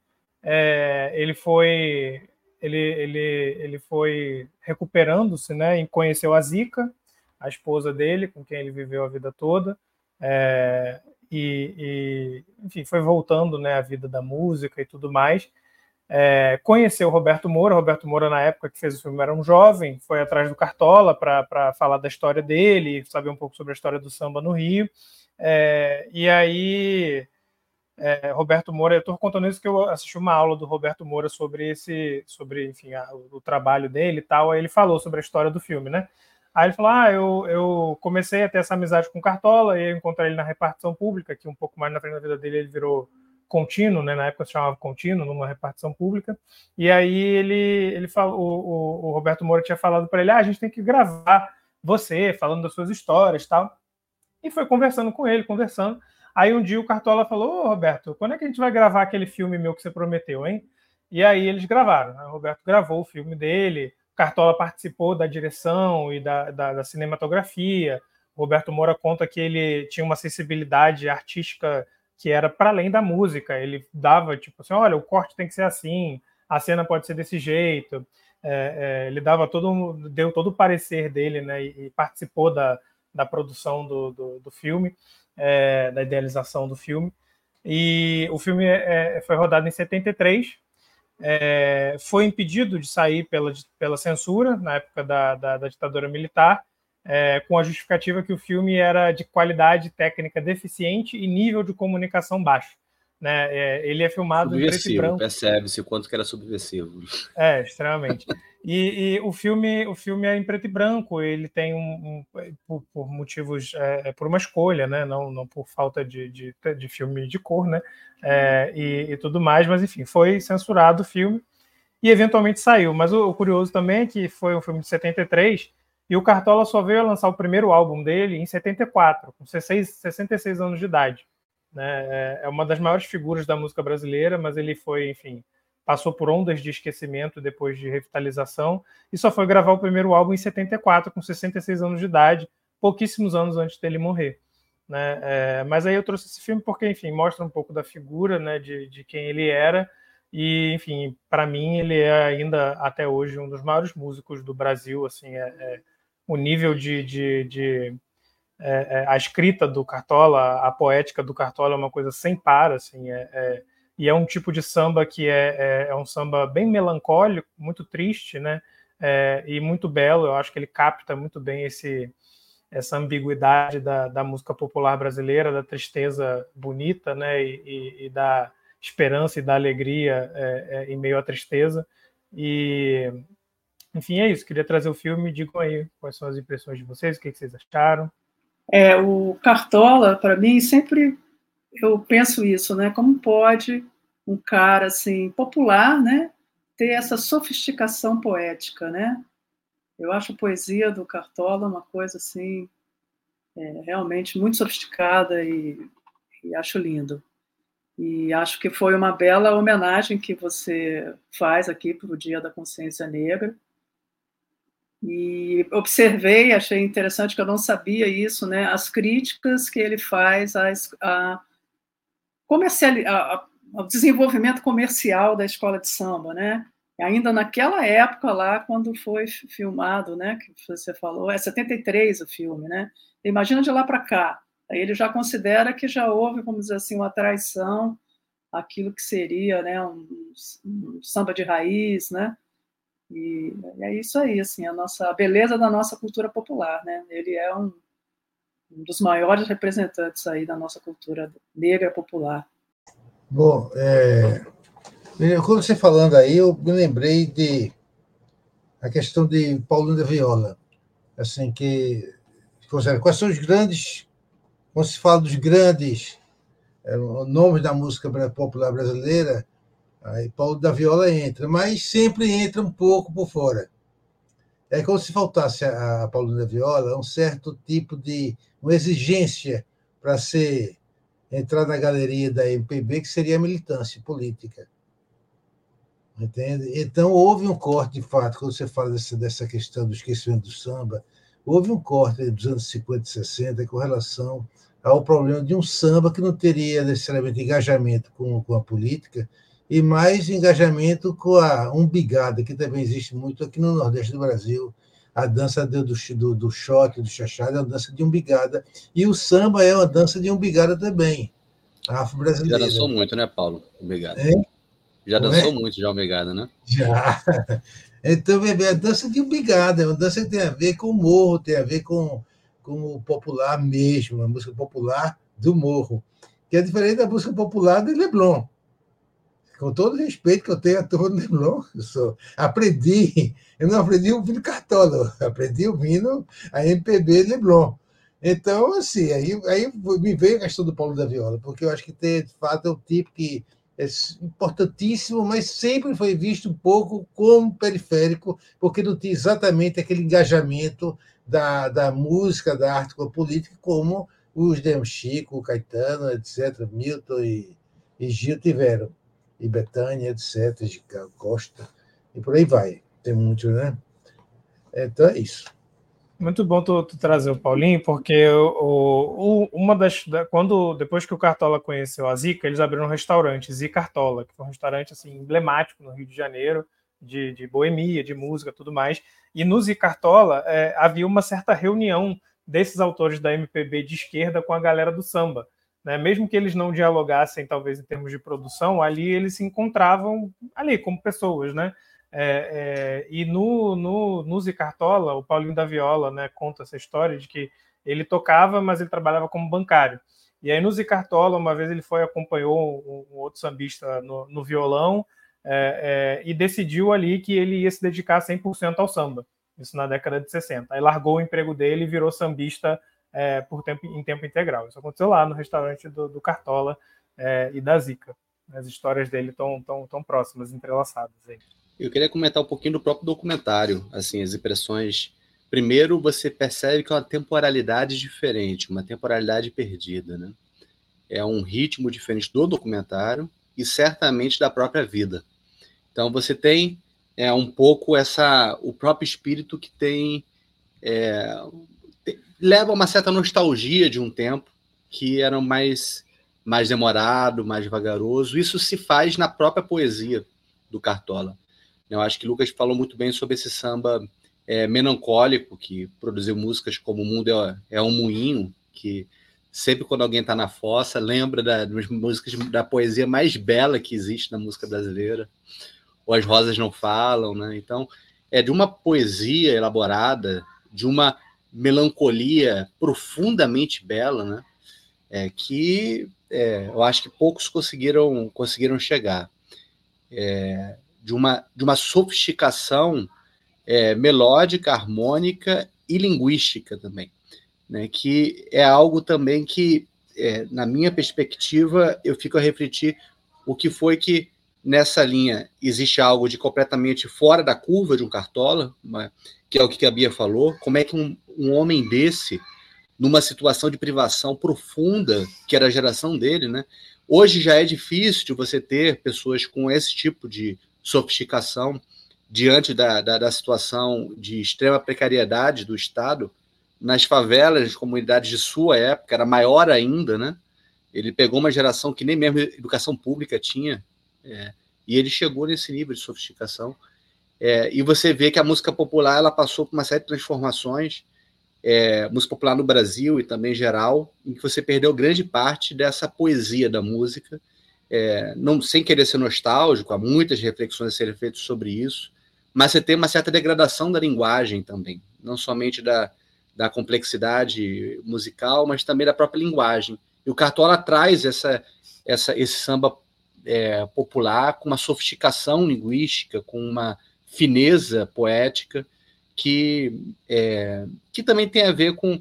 é, ele foi... Ele, ele, ele foi recuperando-se, né, e conheceu a Zica, a esposa dele, com quem ele viveu a vida toda, é, e, e, enfim, foi voltando, né, à vida da música e tudo mais. É, conheceu o Roberto Moura. Roberto Moura, na época que fez o filme, era um jovem, foi atrás do Cartola para falar da história dele, saber um pouco sobre a história do samba no Rio. É, e aí... É, Roberto Moura, eu estou contando isso que eu assisti uma aula do Roberto Moura sobre esse, sobre, enfim, a, o, o trabalho dele e tal, aí ele falou sobre a história do filme, né? Aí ele falou, ah, eu, eu comecei a ter essa amizade com o Cartola, e eu encontrei ele na repartição pública, que um pouco mais na frente da vida dele ele virou contínuo, né? Na época se chamava contínuo, numa repartição pública, e aí ele, ele falou, o, o Roberto Moura tinha falado para ele, ah, a gente tem que gravar você, falando das suas histórias e tal, e foi conversando com ele, conversando. Aí um dia o Cartola falou, ô Roberto, quando é que a gente vai gravar aquele filme meu que você prometeu, hein? E aí eles gravaram, né? O Roberto gravou o filme dele, o Cartola participou da direção e da, da, da cinematografia. O Roberto Moura conta que ele tinha uma sensibilidade artística que era para além da música. Ele dava, tipo assim, olha, o corte tem que ser assim, a cena pode ser desse jeito. É, é, ele dava todo, deu todo o parecer dele, né? E, e participou da, da produção do, do, do filme. É, da idealização do filme. E o filme é, foi rodado em setenta e três, é, foi impedido de sair pela, pela censura na época da, da, da ditadura militar, é, com a justificativa que o filme era de qualidade técnica deficiente e nível de comunicação baixo. né? É, ele é filmado em preto e branco. Percebe-se o quanto que era subversivo. É, extremamente. E, e o filme, o filme é em preto e branco. Ele tem um, um por, por motivos, é, por uma escolha, né? Não, não por falta de, de, de filme de cor, né? É, e, e tudo mais. Mas enfim, foi censurado o filme e eventualmente saiu. Mas o, o curioso também é que foi um filme de setenta e três e o Cartola só veio a lançar o primeiro álbum dele em setenta e quatro, com sessenta e seis anos de idade. Né? É uma das maiores figuras da música brasileira, mas ele foi, enfim, passou por ondas de esquecimento depois de revitalização e só foi gravar o primeiro álbum em setenta e quatro, com sessenta e seis anos de idade, pouquíssimos anos antes dele morrer. Né? É, mas aí eu trouxe esse filme porque, enfim, mostra um pouco da figura, né, de, de quem ele era e, enfim, para mim ele é ainda até hoje um dos maiores músicos do Brasil. Assim, é, é o nível de, de, de É, é, a escrita do Cartola, a poética do Cartola é uma coisa sem par, assim, é, é, e é um tipo de samba que é, é, é um samba bem melancólico, muito triste, né, é, e muito belo. Eu acho que ele capta muito bem esse, essa ambiguidade da, da música popular brasileira, da tristeza bonita, né, e, e, e da esperança e da alegria é, é, em meio à tristeza. E, enfim, é isso. Queria trazer o filme. Digam aí quais são as impressões de vocês, o que, que vocês acharam. É, o Cartola, para mim, sempre eu penso isso, né? Como pode um cara assim popular, né, ter essa sofisticação poética, né? Eu acho a poesia do Cartola uma coisa assim é, realmente muito sofisticada e, e acho lindo. E acho que foi uma bela homenagem que você faz aqui para o Dia da Consciência Negra. E observei, achei interessante, que eu não sabia isso, né? As críticas que ele faz às, a comercial, a, ao desenvolvimento comercial da escola de samba, né? Ainda naquela época lá, quando foi filmado, né? Que você falou, é setenta e três o filme, né? Imagina de lá para cá. Aí ele já considera que já houve, vamos dizer assim, uma traição àquilo que seria, né? Um, um samba de raiz, né? E é isso aí, assim, a nossa a beleza da nossa cultura popular, né? Ele é um, um dos maiores representantes aí da nossa cultura negra popular. Bom, é, quando você falando aí, eu me lembrei de a questão de Paulinho da Viola, assim que quais são os grandes, quando se fala dos grandes é, nomes da música popular brasileira, aí Paulo da Viola entra, mas sempre entra um pouco por fora. É como se faltasse a, a Paulo da Viola um certo tipo de uma exigência para ser entrar na galeria da M P B, que seria a militância política. Entende? Então, houve um corte, de fato, quando você fala dessa, dessa questão do esquecimento do samba, houve um corte dos anos cinquenta e sessenta com relação ao problema de um samba que não teria necessariamente engajamento com, com a política, e mais engajamento com a umbigada, que também existe muito aqui no Nordeste do Brasil. A dança do, do, do shot, do chachado, é uma dança de umbigada, e o samba é uma dança de umbigada também, afro-brasileira. Já dançou muito, né, Paulo? Umbigada. É? Já dançou é? muito já umbigada, né? Já. Então, bebê, a dança de umbigada é uma dança que tem a ver com o morro, tem a ver com, com o popular mesmo, a música popular do morro, que é diferente da música popular de Leblon. Com todo o respeito que eu tenho a turma do Leblon, eu sou, aprendi, eu não aprendi ouvindo Cartola, eu aprendi ouvindo a M P B de Leblon. Então, assim, aí, aí me veio a questão do Paulo da Viola, porque eu acho que, tem, de fato, é um tipo que é importantíssimo, mas sempre foi visto um pouco como periférico, porque não tinha exatamente aquele engajamento da, da música, da arte com a política, como os de Chico, Caetano, etcétera, Milton e, e Gil tiveram. E Bethânia, etcétera, Costa, e por aí vai. Tem muito, né? Então é isso. Muito bom tu, tu trazer o Paulinho, porque o, o, uma das. Quando, depois que o Cartola conheceu a Zica, eles abriram um restaurante, Zica Cartola, que foi um restaurante assim, emblemático no Rio de Janeiro, de, de boemia, de música, tudo mais. E no Zica Cartola é, havia uma certa reunião desses autores da M P B de esquerda com a galera do samba. Né? Mesmo que eles não dialogassem, talvez, em termos de produção, ali eles se encontravam ali como pessoas, né? É, é, e no, no, no Zica Cartola, o Paulinho da Viola, né, conta essa história de que ele tocava, mas ele trabalhava como bancário. E aí no Zé Cartola, uma vez ele foi, acompanhou um, um outro sambista no, no violão, é, é, e decidiu ali que ele ia se dedicar cem por cento ao samba, isso na década de sessenta. Aí largou o emprego dele e virou sambista é, por tempo, em tempo integral. Isso aconteceu lá no restaurante do, do Cartola é, e da Zica. As histórias dele estão tão, tão próximas, entrelaçadas aí. Eu queria comentar um pouquinho do próprio documentário, assim, as impressões. Primeiro, você percebe que é uma temporalidade diferente, uma temporalidade perdida, né? É um ritmo diferente do documentário e certamente da própria vida. Então, você tem é, um pouco essa, o próprio espírito que tem, é, tem leva a uma certa nostalgia de um tempo que era mais, mais demorado, mais vagaroso. Isso se faz na própria poesia do Cartola. Eu acho que o Lucas falou muito bem sobre esse samba é, melancólico, que produziu músicas como O Mundo é, é um Moinho, que sempre quando alguém está na fossa, lembra da, das músicas da poesia mais bela que existe na música brasileira, ou As Rosas Não Falam, né? Então, é de uma poesia elaborada, de uma melancolia profundamente bela, né? É, que é, eu acho que poucos conseguiram, conseguiram chegar. É, de, uma, de uma sofisticação é, melódica, harmônica e linguística também, né? Que é algo também que, é, na minha perspectiva, eu fico a refletir o que foi que, nessa linha, existe algo de completamente fora da curva de um Cartola, né? Que é o que a Bia falou, como é que um, um homem desse, numa situação de privação profunda, que era a geração dele, né? Hoje já é difícil de você ter pessoas com esse tipo de sofisticação diante da, da, da situação de extrema precariedade do Estado. Nas favelas, nas comunidades de sua época, era maior ainda, né? Ele pegou uma geração que nem mesmo educação pública tinha, é, e ele chegou nesse nível de sofisticação. É, e você vê que a música popular ela passou por uma série de transformações, é, música popular no Brasil e também em geral, em que você perdeu grande parte dessa poesia da música, é, não, sem querer ser nostálgico, há muitas reflexões a serem feitas sobre isso, mas você tem uma certa degradação da linguagem também, não somente da, da complexidade musical, mas também da própria linguagem. E o Cartola traz essa, essa, esse samba é, popular com uma sofisticação linguística, com uma fineza poética, que, é, que também tem a ver com,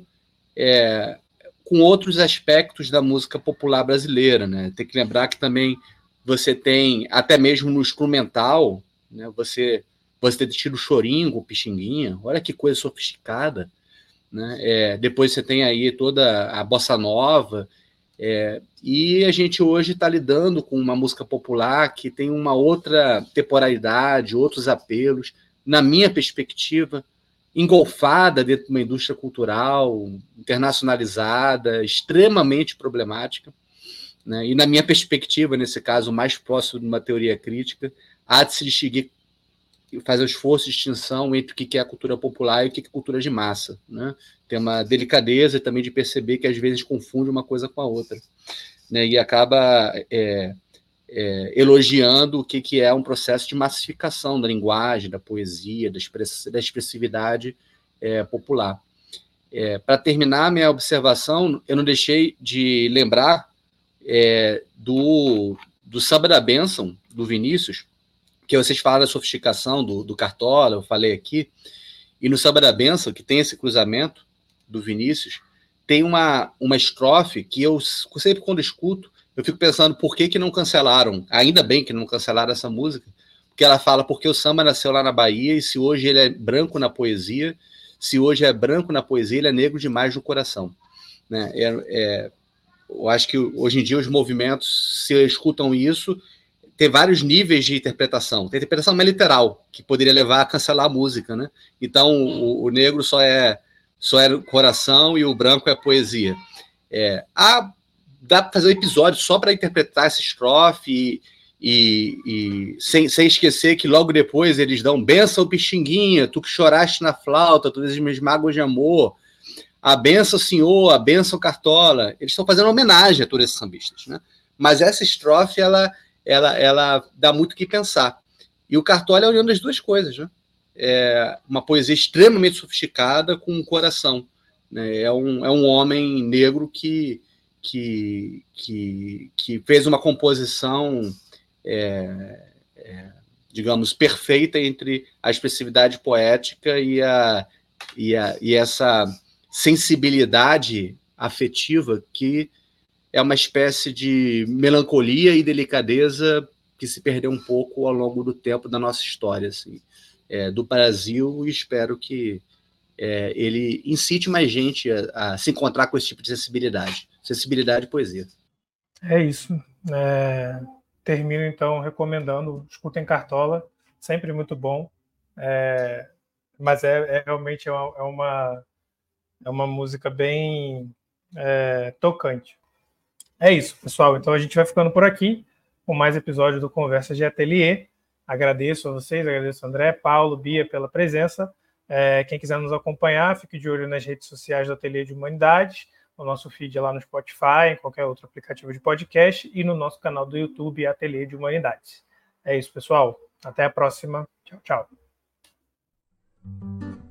é, com outros aspectos da música popular brasileira, né? Tem que lembrar que também você tem, até mesmo no instrumental, né? você, você tem tido chorinho, pixinguinha, olha que coisa sofisticada, né? É, depois você tem aí toda a bossa nova, é, e a gente hoje está lidando com uma música popular que tem uma outra temporalidade, outros apelos, na minha perspectiva, engolfada dentro de uma indústria cultural, internacionalizada, extremamente problemática, né? E na minha perspectiva, nesse caso, mais próximo de uma teoria crítica, há de se distinguir, fazer o esforço de distinção entre o que é a cultura popular e o que é a cultura de massa, né? Tem uma delicadeza também de perceber que às vezes confunde uma coisa com a outra, né? E acaba é, é, elogiando o que, que é um processo de massificação da linguagem, da poesia, da, express, da expressividade é, popular. É, para terminar minha observação, eu não deixei de lembrar é, do, do Samba da Bênção, do Vinícius, que vocês falaram da sofisticação do, do Cartola, eu falei aqui, e no Samba da Bênção, que tem esse cruzamento do Vinícius, tem uma, uma estrofe que eu sempre quando escuto, eu fico pensando por que, que não cancelaram, ainda bem que não cancelaram essa música, porque ela fala porque o samba nasceu lá na Bahia e se hoje ele é branco na poesia, se hoje é branco na poesia, ele é negro demais no coração. Né? É, é, eu acho que hoje em dia os movimentos, se escutam isso, tem vários níveis de interpretação. Tem interpretação mais literal, que poderia levar a cancelar a música, né? Então, o, o negro só é, só é coração e o branco é poesia. É, há, dá para fazer um episódio só para interpretar essa estrofe e, e, e sem, sem esquecer que logo depois eles dão benção, Pixinguinha, tu que choraste na flauta, todas as minhas mágoas de amor, a benção, senhor, a benção, Cartola. Eles estão fazendo homenagem a todos esses sambistas, né? Mas essa estrofe, ela... Ela, ela dá muito o que pensar. E o Cartola é olhando as duas coisas, né? É uma poesia extremamente sofisticada com um coração. Né? É, um, é um homem negro que que, que, que fez uma composição, é, é, digamos, perfeita entre a expressividade poética e, a, e, a, e essa sensibilidade afetiva que é uma espécie de melancolia e delicadeza que se perdeu um pouco ao longo do tempo da nossa história, assim, é, do Brasil, e espero que é, ele incite mais gente a, a se encontrar com esse tipo de sensibilidade. Sensibilidade e poesia. É isso. É, termino, então, recomendando, escutem Cartola, sempre muito bom, é, mas é, é realmente é uma, é uma, é uma música bem é, tocante. É isso, pessoal. Então a gente vai ficando por aqui com mais episódio do Conversa de Ateliê. Agradeço a vocês, agradeço a André, Paulo, Bia pela presença. É, quem quiser nos acompanhar, fique de olho nas redes sociais do Ateliê de Humanidades, no nosso feed lá no Spotify, em qualquer outro aplicativo de podcast e no nosso canal do YouTube, Ateliê de Humanidades. É isso, pessoal. Até a próxima. Tchau, tchau.